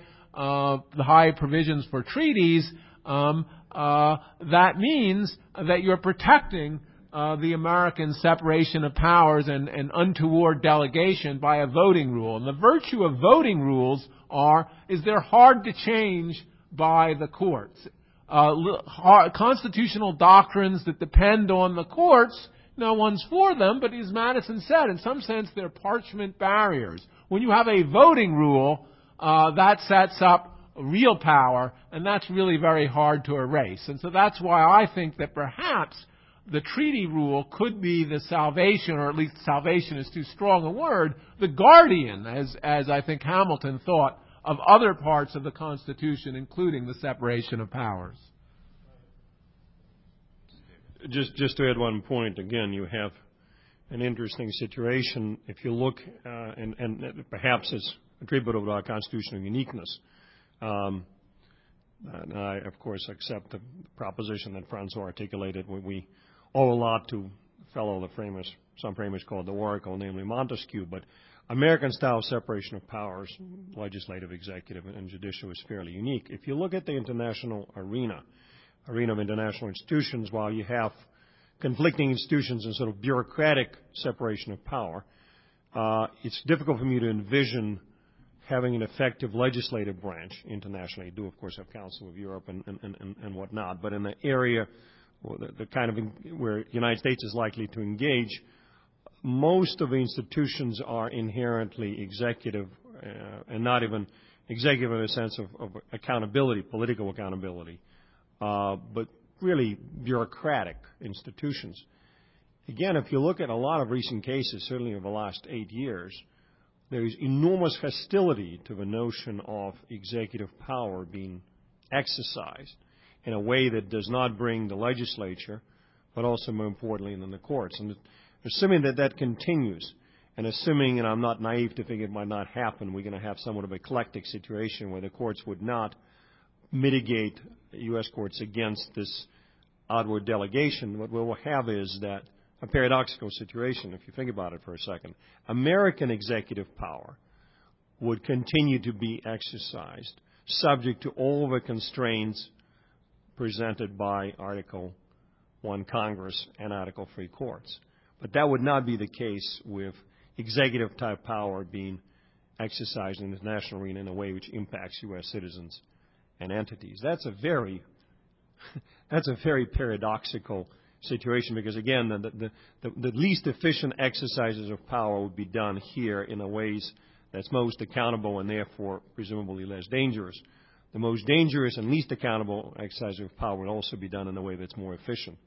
high provisions for treaties, that means that you're protecting the American separation of powers and untoward delegation by a voting rule. And the virtue of voting rules is they're hard to change by the courts. Constitutional doctrines that depend on the courts, no one's for them, but as Madison said, in some sense they're parchment barriers. When you have a voting rule, that sets up real power, and that's really very hard to erase. And so that's why I think that perhaps the treaty rule could be the salvation, or at least salvation is too strong a word, the guardian, as I think Hamilton thought, of other parts of the Constitution, including the separation of powers. Just to add one point, again, you have an interesting situation. If you look, and perhaps it's attributable to our constitutional uniqueness, and I, of course, accept the proposition that Francois articulated. We owe a lot to a fellow some framers called the Oracle, namely Montesquieu, but American-style separation of powers, legislative, executive, and judicial, is fairly unique. If you look at the international arena of international institutions, while you have conflicting institutions and sort of bureaucratic separation of power, it's difficult for me to envision having an effective legislative branch internationally. You do, of course, have Council of Europe and whatnot, but in the area the kind of where the United States is likely to engage, most of the institutions are inherently executive, and not even executive in a sense of accountability, political accountability, but really bureaucratic institutions. Again, if you look at a lot of recent cases, certainly over the last 8 years, there is enormous hostility to the notion of executive power being exercised in a way that does not bring the legislature, but also, more importantly, in the courts. And assuming that continues, and assuming, and I'm not naive to think it might not happen, we're going to have somewhat of an eclectic situation where the courts would not mitigate U.S. courts against this outward delegation. What we'll have is that a paradoxical situation, if you think about it for a second. American executive power would continue to be exercised, subject to all the constraints presented by Article I Congress and Article III courts. But that would not be the case with executive-type power being exercised in the national arena in a way which impacts U.S. citizens and entities. That's a very paradoxical situation, because again, the least efficient exercises of power would be done here in a ways that's most accountable and therefore presumably less dangerous. The most dangerous and least accountable exercise of power would also be done in a way that's more efficient.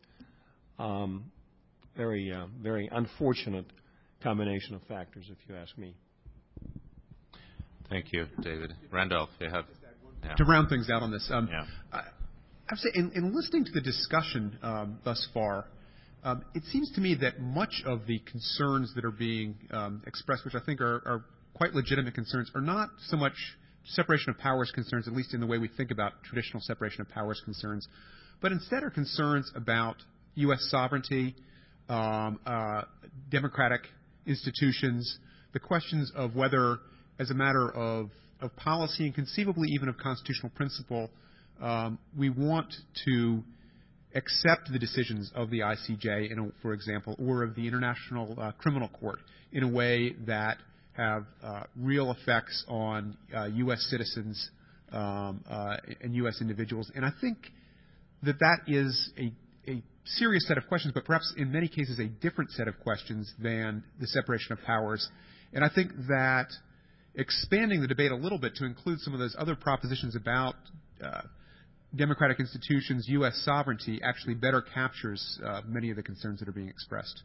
Very unfortunate combination of factors, if you ask me. Thank you, David. Randolph, you have... Yeah. To round things out on this, yeah. I would say in listening to the discussion thus far, it seems to me that much of the concerns that are being expressed, which I think are quite legitimate concerns, are not so much separation of powers concerns, at least in the way we think about traditional separation of powers concerns, but instead are concerns about U.S. sovereignty, democratic institutions, the questions of whether, as a matter of policy and conceivably even of constitutional principle, we want to accept the decisions of the ICJ, for example, or of the International Criminal Court in a way that have real effects on U.S. citizens and U.S. individuals. And I think that is a serious set of questions, but perhaps in many cases a different set of questions than the separation of powers. And I think that expanding the debate a little bit to include some of those other propositions about democratic institutions, U.S. sovereignty, actually better captures many of the concerns that are being expressed.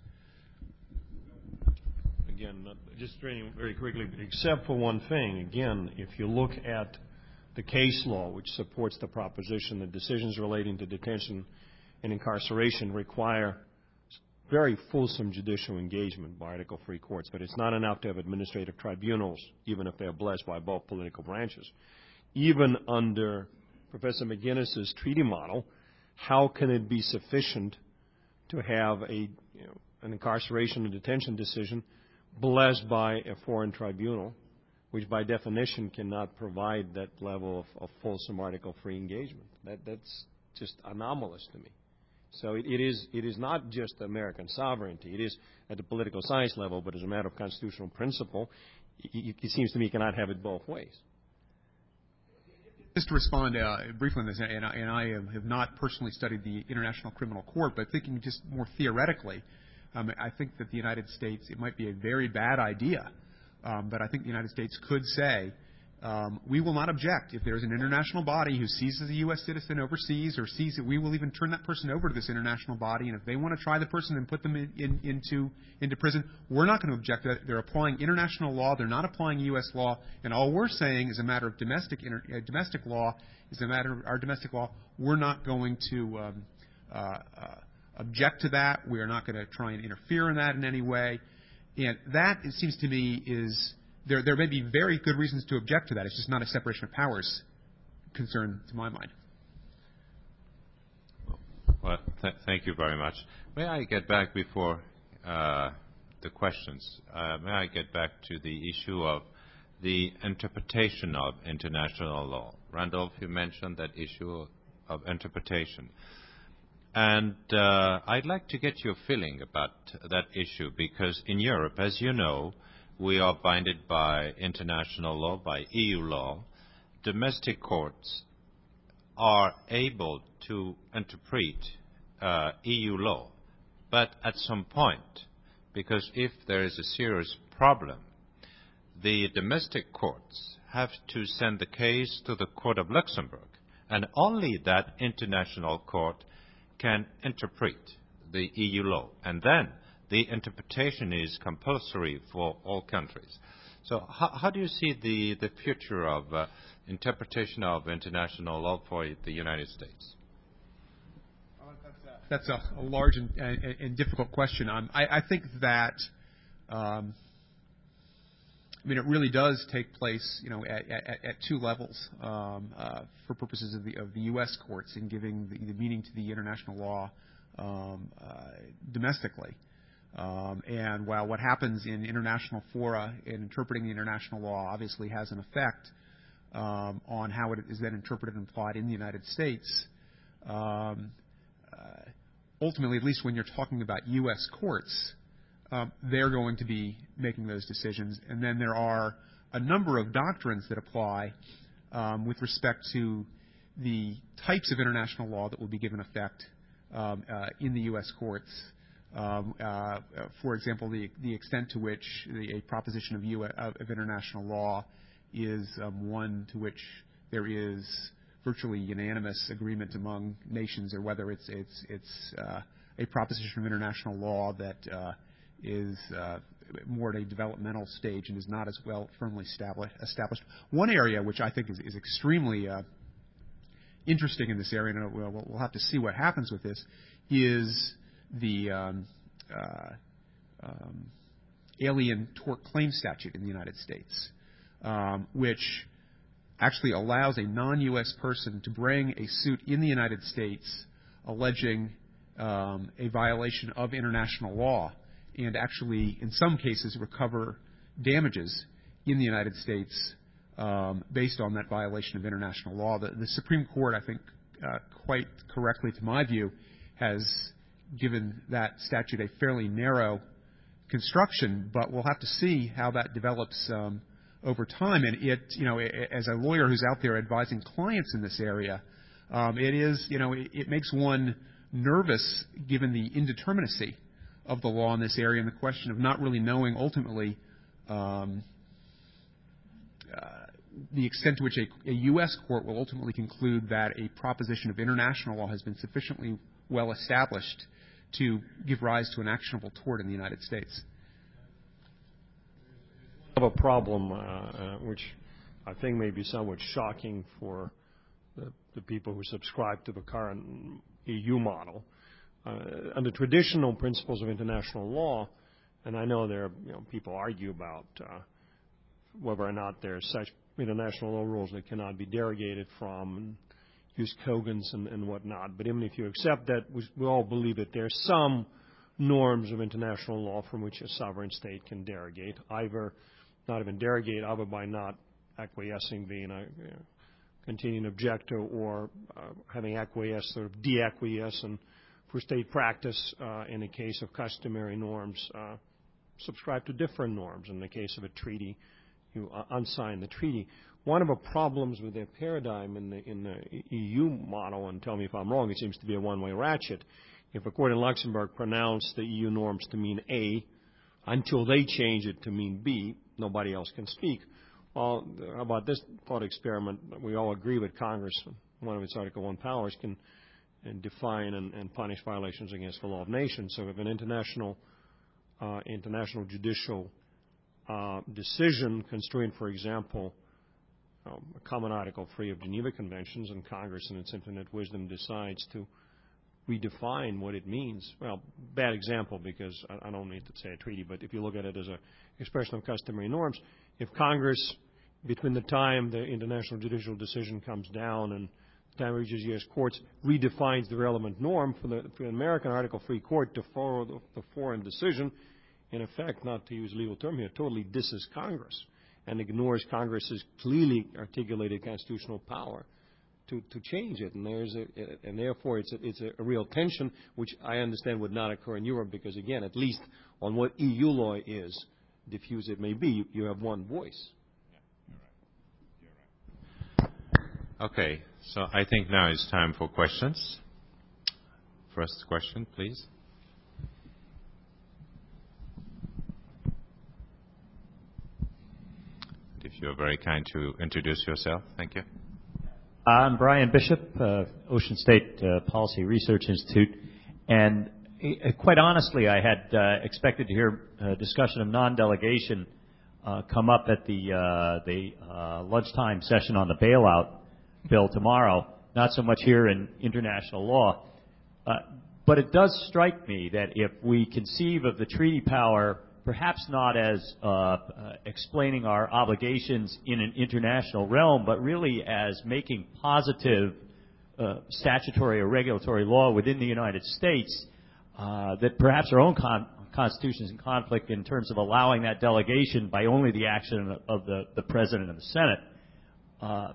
Again, just very quickly, except for one thing, again, if you look at the case law, which supports the proposition that decisions relating to detention and incarceration require very fulsome judicial engagement by Article III courts, but it's not enough to have administrative tribunals, even if they're blessed by both political branches. Even under Professor McGinnis's treaty model, how can it be sufficient to have an incarceration and detention decision blessed by a foreign tribunal, which by definition cannot provide that level of fulsome Article III engagement? That's just anomalous to me. So it is not just American sovereignty. It is at the political science level, but as a matter of constitutional principle, it seems to me you cannot have it both ways. Just to respond briefly on this, and I have not personally studied the International Criminal Court, but thinking just more theoretically, I think that the United States, it might be a very bad idea, but I think the United States could say we will not object if there's an international body who seizes a U.S. citizen overseas or sees that we will even turn that person over to this international body, and if they want to try the person and put them into prison, we're not going to object to that. They're applying international law. They're not applying U.S. law, and all we're saying is a matter of domestic law, is a matter of our domestic law. We're not going to object to that. We are not going to try and interfere in that in any way. And that, it seems to me, is there may be very good reasons to object to that. It's just not a separation of powers concern to my mind. Well, thank you very much. May I get back before the questions? May I get back to the issue of the interpretation of international law? Randolph, you mentioned that issue of interpretation. And I'd like to get your feeling about that issue, because in Europe, as you know, we are binded by international law, by EU law. Domestic courts are able to interpret EU law. But at some point, because if there is a serious problem, the domestic courts have to send the case to the Court of Luxembourg, and only that international court can interpret the EU law. And then the interpretation is compulsory for all countries. So how do you see the future of interpretation of international law for the United States? That's a large and difficult question. I think that it really does take place, at two levels for purposes of the U.S. courts in giving the meaning to the international law domestically. And while what happens in international fora in interpreting the international law obviously has an effect on how it is then interpreted and applied in the United States, ultimately, at least when you're talking about U.S. courts, they're going to be making those decisions. And then there are a number of doctrines that apply with respect to the types of international law that will be given effect in the U.S. courts. For example, the extent to which a proposition of international law is one to which there is virtually unanimous agreement among nations, or whether it's a proposition of international law that is more at a developmental stage and is not as well firmly established. One area which I think is extremely interesting in this area, and we'll have to see what happens with this, is the Alien Tort Claim Statute in the United States, which actually allows a non-U.S. person to bring a suit in the United States alleging a violation of international law, and actually, in some cases, recover damages in the United States based on that violation of international law. The Supreme Court, I think, quite correctly, to my view, has given that statute a fairly narrow construction, but we'll have to see how that develops over time. And as a lawyer who's out there advising clients in this area, it makes one nervous given the indeterminacy of the law in this area and the question of not really knowing ultimately the extent to which a U.S. court will ultimately conclude that a proposition of international law has been sufficiently well established to give rise to an actionable tort in the United States. I have a problem which I think may be somewhat shocking for the people who subscribe to the current EU model. Under traditional principles of international law, and I know there are people argue about whether or not there are such international law rules that cannot be derogated from, and use Kogan's and whatnot. But even if you accept that, we all believe that there are some norms of international law from which a sovereign state can derogate, either not even derogate, either by not acquiescing, being a continuing objector, or having acquiesced, sort of de-acquiesce, and for state practice, in the case of customary norms, subscribe to different norms. In the case of a treaty, you unsign the treaty. One of the problems with their paradigm in the EU model, and tell me if I'm wrong, it seems to be a one-way ratchet. If a court in Luxembourg pronounced the EU norms to mean A, until they change it to mean B, nobody else can speak. well, how about this thought experiment? We all agree with Congress, one of its Article 1 powers, can define and punish violations against the law of nations. So if an international judicial decision construing, for example, a common Article 3 of Geneva Conventions, and Congress in its infinite wisdom decides to redefine what it means. Well, bad example, because I don't need to say a treaty, but if you look at it as an expression of customary norms, if Congress, between the time the international judicial decision comes down and the time it reaches U.S. courts, redefines the relevant norm for the American Article 3 court to follow the foreign decision, in effect, not to use a legal term here, totally disses Congress and ignores Congress's clearly articulated constitutional power to change it, and therefore it's a real tension, which I understand would not occur in Europe because, again, at least on what EU law is, diffuse it may be, you have one voice. Yeah, you're right. Okay, so I think now it's time for questions. First question, please. If you're very kind to introduce yourself, thank you. I'm Brian Bishop, Ocean State Policy Research Institute, and quite honestly, I had expected to hear a discussion of non-delegation come up at the lunchtime session on the bailout bill tomorrow, not so much here in international law. But it does strike me that if we conceive of the treaty power perhaps not as explaining our obligations in an international realm, but really as making positive statutory or regulatory law within the United States, that perhaps our own Constitution is in conflict in terms of allowing that delegation by only the action of the President and the Senate.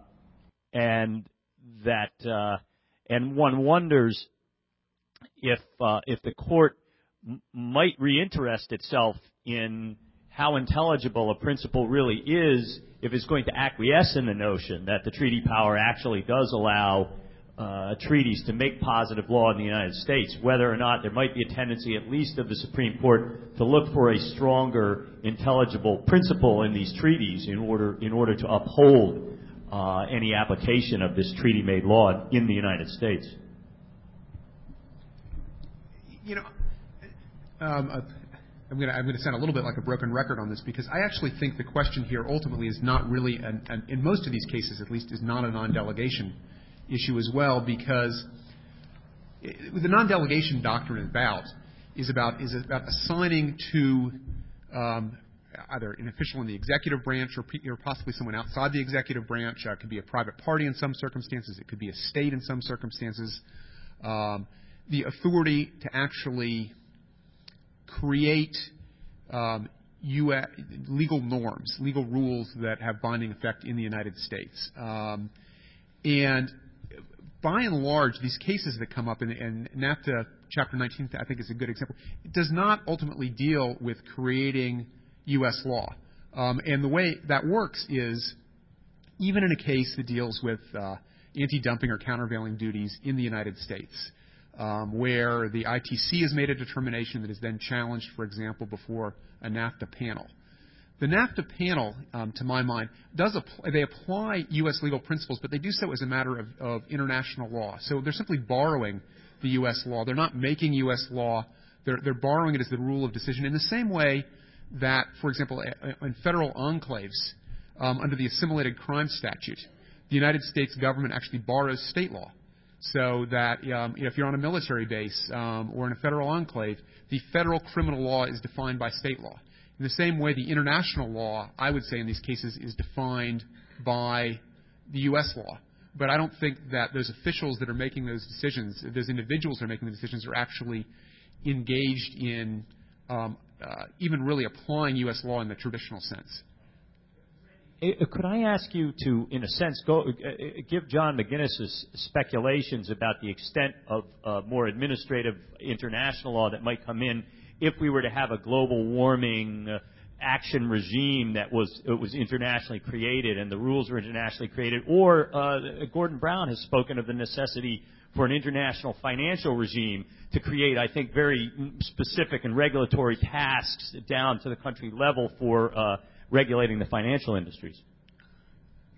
And one wonders if the Court might reinterest itself in how intelligible a principle really is if it's going to acquiesce in the notion that the treaty power actually does allow treaties to make positive law in the United States, whether or not there might be a tendency, at least of the Supreme Court, to look for a stronger, intelligible principle in these treaties in order to uphold any application of this treaty-made law in the United States. You know, I'm going to sound a little bit like a broken record on this because I actually think the question here ultimately is not really, in most of these cases at least, is not a non-delegation issue as well, because the non-delegation doctrine is about assigning to either an official in the executive branch or possibly someone outside the executive branch. It could be a private party in some circumstances. It could be a state in some circumstances. The authority to actually create legal norms, legal rules that have binding effect in the United States. And by and large, these cases that come up, and NAFTA Chapter 19, I think, is a good example, it does not ultimately deal with creating U.S. law. And the way that works is, even in a case that deals with anti-dumping or countervailing duties in the United States, where the ITC has made a determination that is then challenged, for example, before a NAFTA panel. The NAFTA panel, to my mind, they apply U.S. legal principles, but they do so as a matter of international law. So they're simply borrowing the U.S. law. They're not making U.S. law. They're borrowing it as the rule of decision in the same way that, for example, in federal enclaves, under the Assimilated Crime Statute, the United States government actually borrows state law. So that if you're on a military base or in a federal enclave, the federal criminal law is defined by state law. In the same way, the international law, I would say in these cases, is defined by the U.S. law. But I don't think that those officials that are making those decisions, those individuals that are making the decisions, are actually engaged in even really applying U.S. law in the traditional sense. Could I ask you to, in a sense, give John McGinnis's speculations about the extent of more administrative international law that might come in if we were to have a global warming action regime that was internationally created and the rules were internationally created? Or Gordon Brown has spoken of the necessity for an international financial regime to create, I think, very specific and regulatory tasks down to the country level for regulating the financial industries.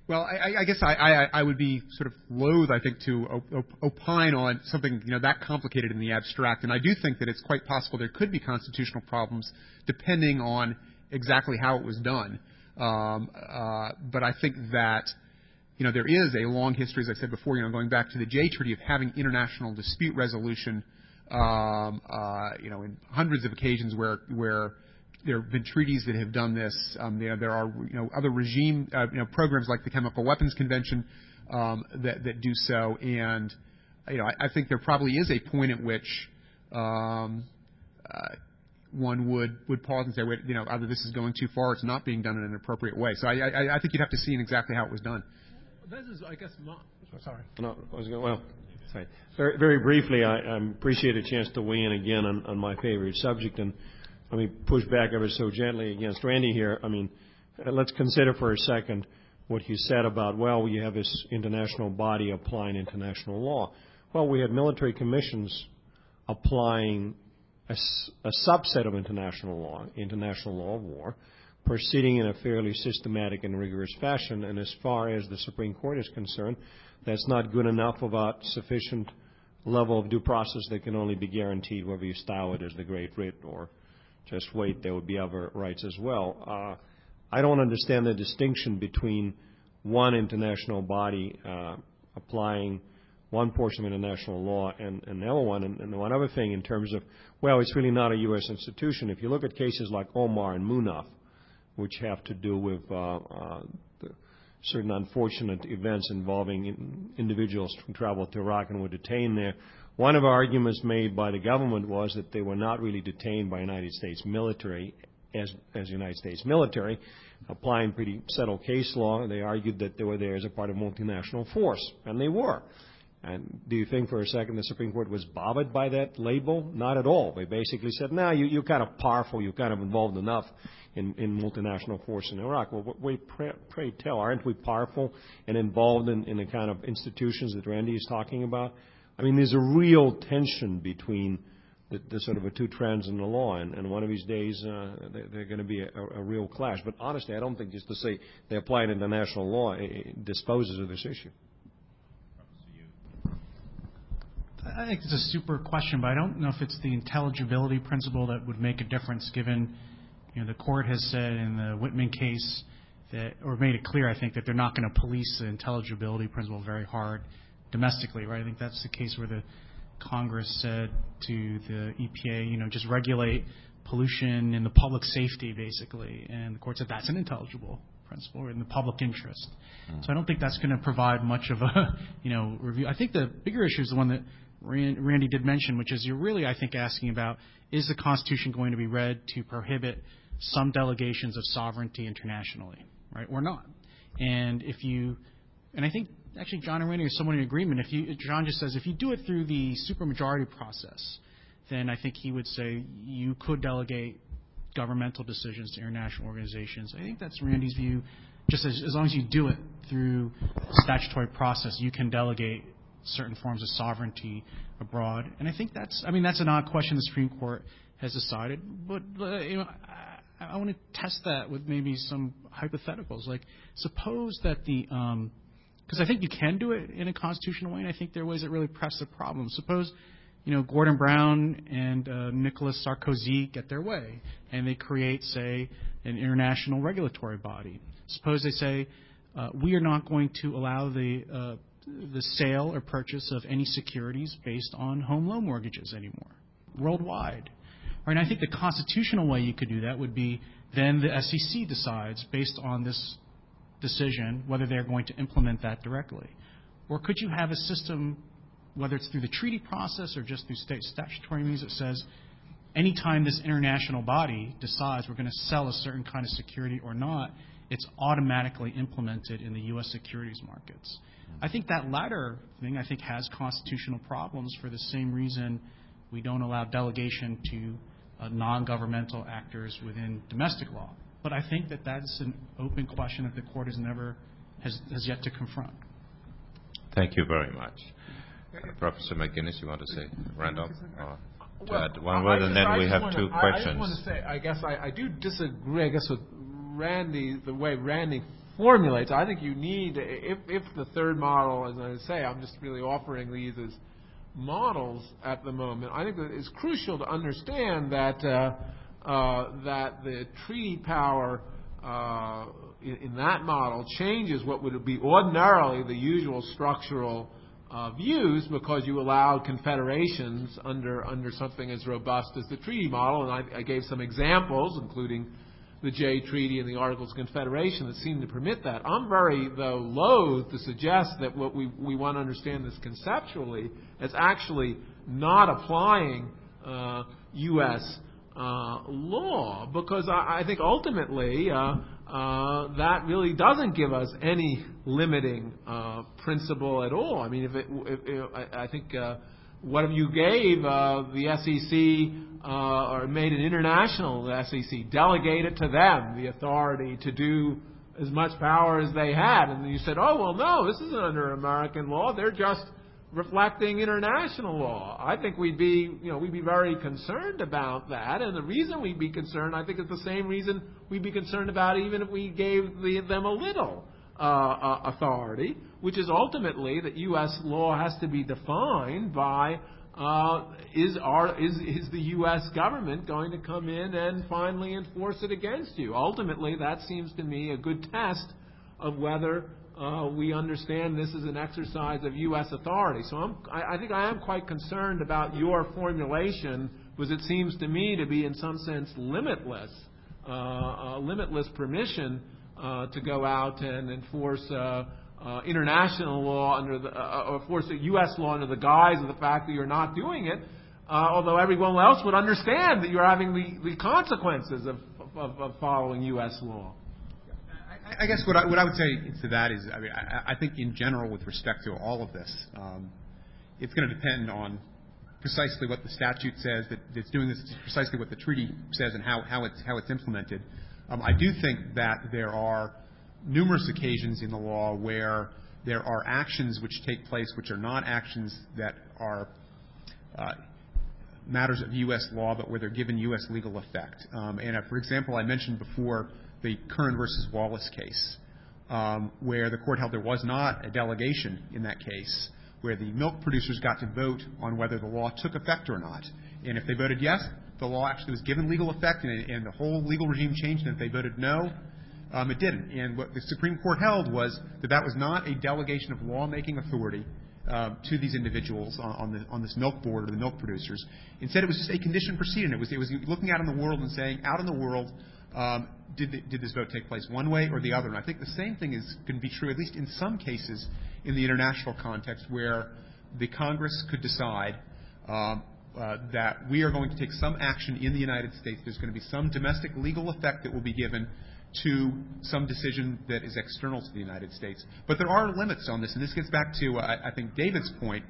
Well, I guess I would be sort of loath, I think, to opine on something that complicated in the abstract, and I do think that it's quite possible there could be constitutional problems depending on exactly how it was done. But I think that there is a long history, as I said before, going back to the Jay Treaty, of having international dispute resolution. In hundreds of occasions where there have been treaties that have done this. There are other regime programs like the Chemical Weapons Convention that do so, and I think there probably is a point at which one would pause and say, wait, either this is going too far, or it's not being done in an appropriate way. So I think you'd have to see exactly how it was done. This is, I guess, sorry. No, I was going. Well, sorry. Very, very briefly, I appreciate a chance to weigh in again on my favorite subject, and let me push back ever so gently against Randy here. I mean, let's consider for a second what you said about, well, you have this international body applying international law. Well, we had military commissions applying a subset of international law of war, proceeding in a fairly systematic and rigorous fashion. And as far as the Supreme Court is concerned, that's not good enough about sufficient level of due process that can only be guaranteed whether you style it as the Great Writ or just wait, there would be other rights as well. I don't understand the distinction between one international body applying one portion of international law and the other one. And one other thing in terms of, well, it's really not a U.S. institution. If you look at cases like Omar and Munaf, which have to do with certain unfortunate events involving individuals who traveled to Iraq and were detained there, one of the arguments made by the government was that they were not really detained by United States military as United States military, applying pretty settled case law. They argued that they were there as a part of multinational force, and they were. And do you think for a second the Supreme Court was bothered by that label? Not at all. They basically said, no, you're kind of powerful, you're kind of involved enough in multinational force in Iraq. Well, pray tell, aren't we powerful and involved in the kind of institutions that Randy is talking about? I mean, there's a real tension between the sort of the two trends in the law, and one of these days they're going to be a real clash. But honestly, I don't think just to say they apply international law disposes of this issue. I think it's a super question, but I don't know if it's the intelligibility principle that would make a difference, given the court has said in the Whitman case that, or made it clear, I think, that they're not going to police the intelligibility principle very hard domestically, right? I think that's the case where the Congress said to the EPA, just regulate pollution in the public safety, basically, and the court said that's an intelligible principle or in the public interest. So I don't think that's going to provide much of a review. I think the bigger issue is the one that Randy did mention, which is you're really, I think, asking about, is the Constitution going to be read to prohibit some delegations of sovereignty internationally, right, or not? And I think actually John and Randy are somewhat in agreement. John just says if you do it through the supermajority process, then I think he would say you could delegate governmental decisions to international organizations. I think that's Randy's view. Just as long as you do it through statutory process, you can delegate certain forms of sovereignty abroad. And I think that's an odd question the Supreme Court has decided. But I want to test that with maybe some hypotheticals. Like, suppose that because I think you can do it in a constitutional way, and I think there are ways that really press the problem. Suppose Gordon Brown and Nicolas Sarkozy get their way, and they create, say, an international regulatory body. Suppose they say, we are not going to allow the sale or purchase of any securities based on home loan mortgages anymore, worldwide. Right, and I think the constitutional way you could do that would be then the SEC decides, based on this decision, whether they're going to implement that directly. Or could you have a system, whether it's through the treaty process or just through state statutory means, that says anytime this international body decides we're going to sell a certain kind of security or not, it's automatically implemented in the U.S. securities markets. I think that latter thing, has constitutional problems for the same reason we don't allow delegation to non-governmental actors within domestic law. But I think that that's an open question that the court has yet to confront. Thank you very much. Professor McGinnis, you want to say, Randolph? To add one word, and then we have two questions. I just want to say, I guess I do disagree, with Randy, the way Randy formulates. I think you need, if the third model, as I say, I'm just really offering these as models at the moment. I think that it's crucial to understand that that the treaty power in that model changes what would be ordinarily the usual structural views, because you allow confederations under something as robust as the treaty model. And I gave some examples, including the Jay Treaty and the Articles of Confederation, that seem to permit that. I'm very, though, loath to suggest that what we want to understand this conceptually as actually not applying U.S. Law, because I think ultimately that really doesn't give us any limiting principle at all. I mean, I think what if you gave the SEC or made an international SEC, delegated to them the authority to do as much power as they had, and then you said, oh, well, no, this isn't under American law, they're just reflecting international law. I think we'd be very concerned about that, and the reason we'd be concerned, I think, is the same reason we'd be concerned about even if we gave them a little authority, which is ultimately that U.S. law has to be defined by is the U.S. government going to come in and finally enforce it against you? Ultimately, that seems to me a good test of whether we understand this is an exercise of U.S. authority. So I think I am quite concerned about your formulation, because it seems to me to be in some sense limitless permission to go out and enforce international law or force U.S. law under the guise of the fact that you're not doing it, although everyone else would understand that you're having the consequences of following U.S. law. I guess what I would say to that is, I think in general, with respect to all of this, it's going to depend on precisely what the statute says that it's doing this, precisely what the treaty says, and how it's implemented. I do think that there are numerous occasions in the law where there are actions which take place which are not actions that are matters of U.S. law, but where they're given U.S. legal effect. For example, I mentioned before the Kern versus Wallace case, where the court held there was not a delegation in that case, where the milk producers got to vote on whether the law took effect or not. And if they voted yes, the law actually was given legal effect, and the whole legal regime changed. And if they voted no, it didn't. And what the Supreme Court held was that was not a delegation of lawmaking authority to these individuals on this milk board or the milk producers. Instead, it was just a conditioned proceeding. It was looking out in the world and saying, out in the world, did this vote take place one way or the other? And I think the same thing can be true, at least in some cases, in the international context, where the Congress could decide that we are going to take some action in the United States. There's going to be some domestic legal effect that will be given to some decision that is external to the United States. But there are limits on this, and this gets back to, I think, David's point.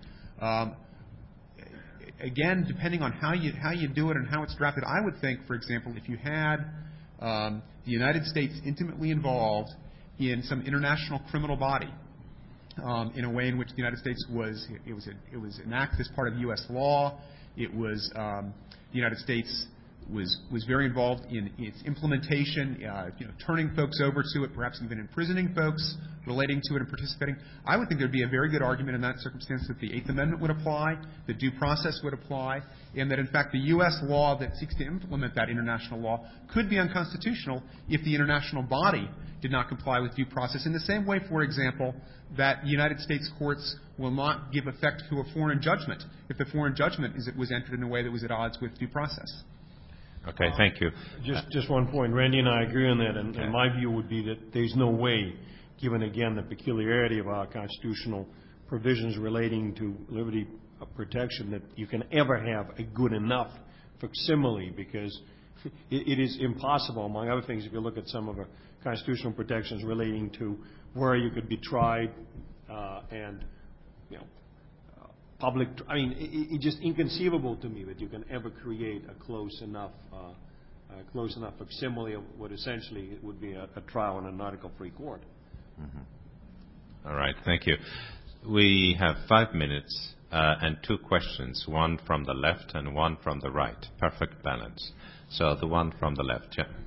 Again, depending on how you do it and how it's drafted, I would think, for example, if you had the United States intimately involved in some international criminal body, in a way in which the United States was enacted as part of U.S. law. It was the United States was very involved in its implementation, turning folks over to it, perhaps even imprisoning folks relating to it and participating. I would think there would be a very good argument in that circumstance that the Eighth Amendment would apply, that due process would apply, and that, in fact, the U.S. law that seeks to implement that international law could be unconstitutional if the international body did not comply with due process. In the same way, for example, that United States courts will not give effect to a foreign judgment if the foreign judgment was entered in a way that was at odds with due process. Okay, thank you. Just one point. Randy and I agree on that, and my view would be that there's no way, given, again, the peculiarity of our constitutional provisions relating to liberty of protection, that you can ever have a good enough facsimile, because it is impossible, among other things, if you look at some of our constitutional protections relating to where you could be tried and, public. I mean, it's just inconceivable to me that you can ever create a close enough facsimile of what essentially would be a trial in an article-free court. Mm-hmm. All right, thank you. We have 5 minutes and 2 questions, one from the left and one from the right. Perfect balance. So the one from the left, yeah.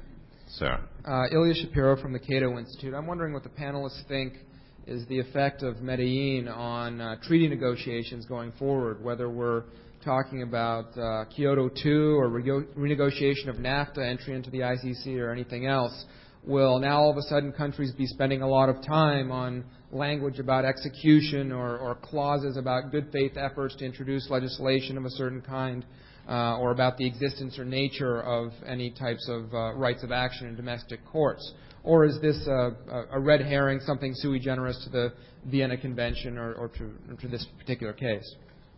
Sir. Ilya Shapiro from the Cato Institute. I'm wondering what the panelists think is the effect of Medellin on treaty negotiations going forward, whether we're talking about Kyoto 2 or renegotiation of NAFTA, entry into the ICC, or anything else. Will now all of a sudden countries be spending a lot of time on language about execution or clauses about good faith efforts to introduce legislation of a certain kind, or about the existence or nature of any types of rights of action in domestic courts? Or is this a red herring, something sui generis to the Vienna Convention or to this particular case?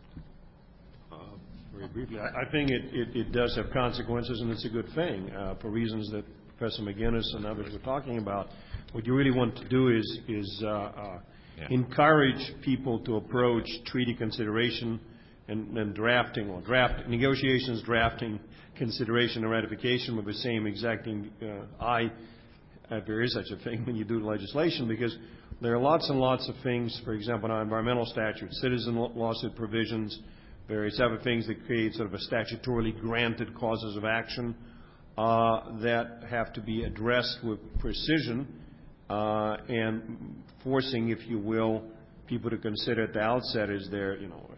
Very briefly, I think it does have consequences, and it's a good thing for reasons that Professor McGinnis and others were talking about. What you really want to do is encourage people to approach treaty consideration and drafting, or negotiations, drafting, consideration, and ratification with the same exacting eye, if there is such a thing, when you do legislation, because there are lots and lots of things, for example, on environmental statutes, citizen lawsuit provisions, various other things that create sort of a statutorily granted causes of action that have to be addressed with precision and forcing, if you will, people to consider at the outset is there,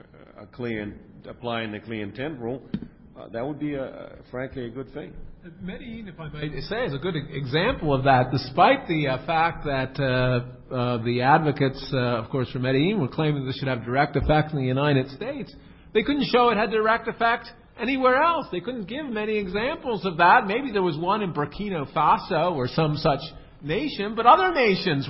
applying the clear intent rule. That would be, frankly, a good thing. Medellin, if I may say, is a good example of that, despite the fact that the advocates, of course, for Medellin were claiming this should have direct effect in the United States. They couldn't show it had direct effect anywhere else. They couldn't give many examples of that. Maybe there was one in Burkina Faso or some such nation, but other nations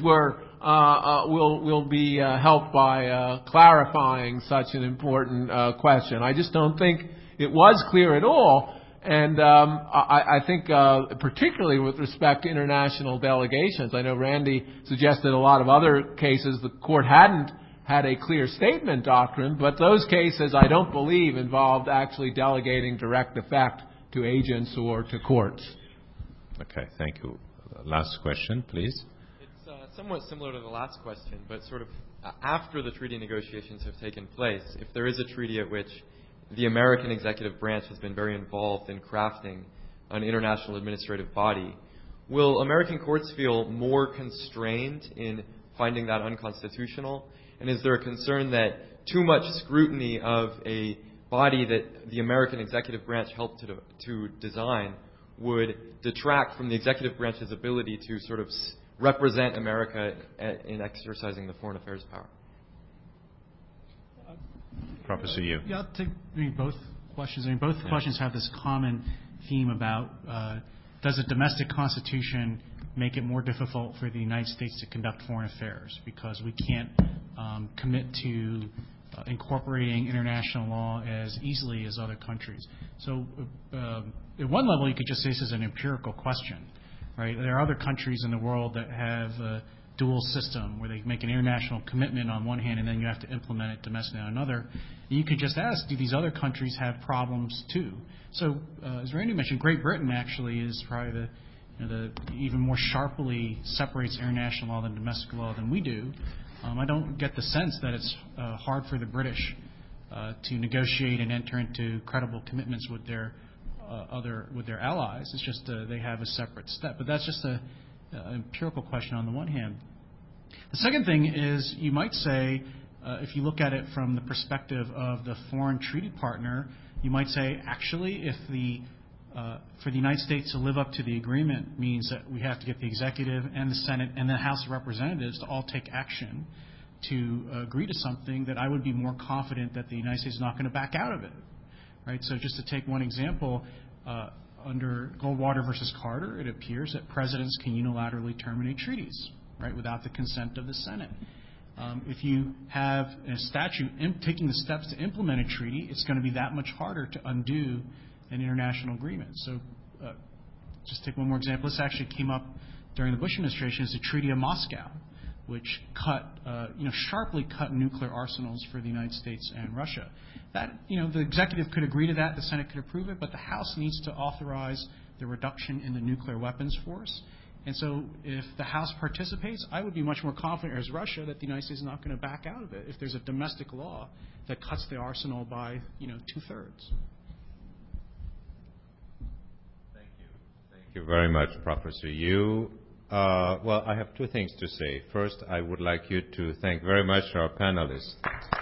will be helped by clarifying such an important question. I just don't think it was clear at all. And I think particularly with respect to international delegations, I know Randy suggested a lot of other cases the court hadn't had a clear statement doctrine, but those cases I don't believe involved actually delegating direct effect to agents or to courts. Okay, thank you. Last question, please. It's somewhat similar to the last question, but sort of after the treaty negotiations have taken place, if there is a treaty at which the American executive branch has been very involved in crafting an international administrative body, will American courts feel more constrained in finding that unconstitutional? And is there a concern that too much scrutiny of a body that the American executive branch helped to design would detract from the executive branch's ability to sort of represent America in exercising the foreign affairs power? Professor Yu. Yeah, I'll take both questions. Both questions have this common theme about does a domestic constitution make it more difficult for the United States to conduct foreign affairs because we can't commit to incorporating international law as easily as other countries. So at one level, you could just say this is an empirical question, right? There are other countries in the world that have a dual system where they make an international commitment on one hand and then you have to implement it domestically on another. And you could just ask, do these other countries have problems too? So as Randy mentioned, Great Britain actually is probably the even more sharply separates international law than domestic law than we do. I don't get the sense that it's hard for the British to negotiate and enter into credible commitments with their allies. It's just they have a separate step. But that's just an empirical question on the one hand. The second thing is you might say, if you look at it from the perspective of the foreign treaty partner, you might say, actually, if for the United States to live up to the agreement means that we have to get the executive and the Senate and the House of Representatives to all take action to agree to something, that I would be more confident that the United States is not going to back out of it. Right? So just to take one example, under Goldwater versus Carter, it appears that presidents can unilaterally terminate treaties, right, without the consent of the Senate. If you have a statute taking the steps to implement a treaty, it's going to be that much harder to undo an international agreement. So just take one more example. This actually came up during the Bush administration as the Treaty of Moscow, which sharply cut nuclear arsenals for the United States and Russia. That, the executive could agree to that, the Senate could approve it, but the House needs to authorize the reduction in the nuclear weapons force. And so if the House participates, I would be much more confident as Russia that the United States is not going to back out of it if there's a domestic law that cuts the arsenal by, 2/3. Thank you. Thank you very much, Professor Yu. Well, I have two things to say. First, I would like you to thank very much our panelists.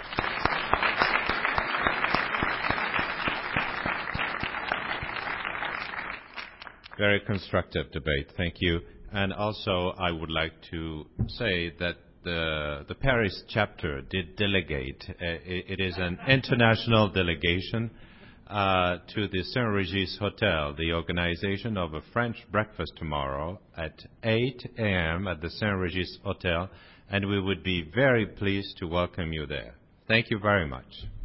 Very constructive debate. Thank you. And also, I would like to say that the Paris chapter did delegate. It is an international delegation to the Saint-Régis Hotel, the organization of a French breakfast tomorrow at 8 a.m. at the Saint-Régis Hotel, and we would be very pleased to welcome you there. Thank you very much.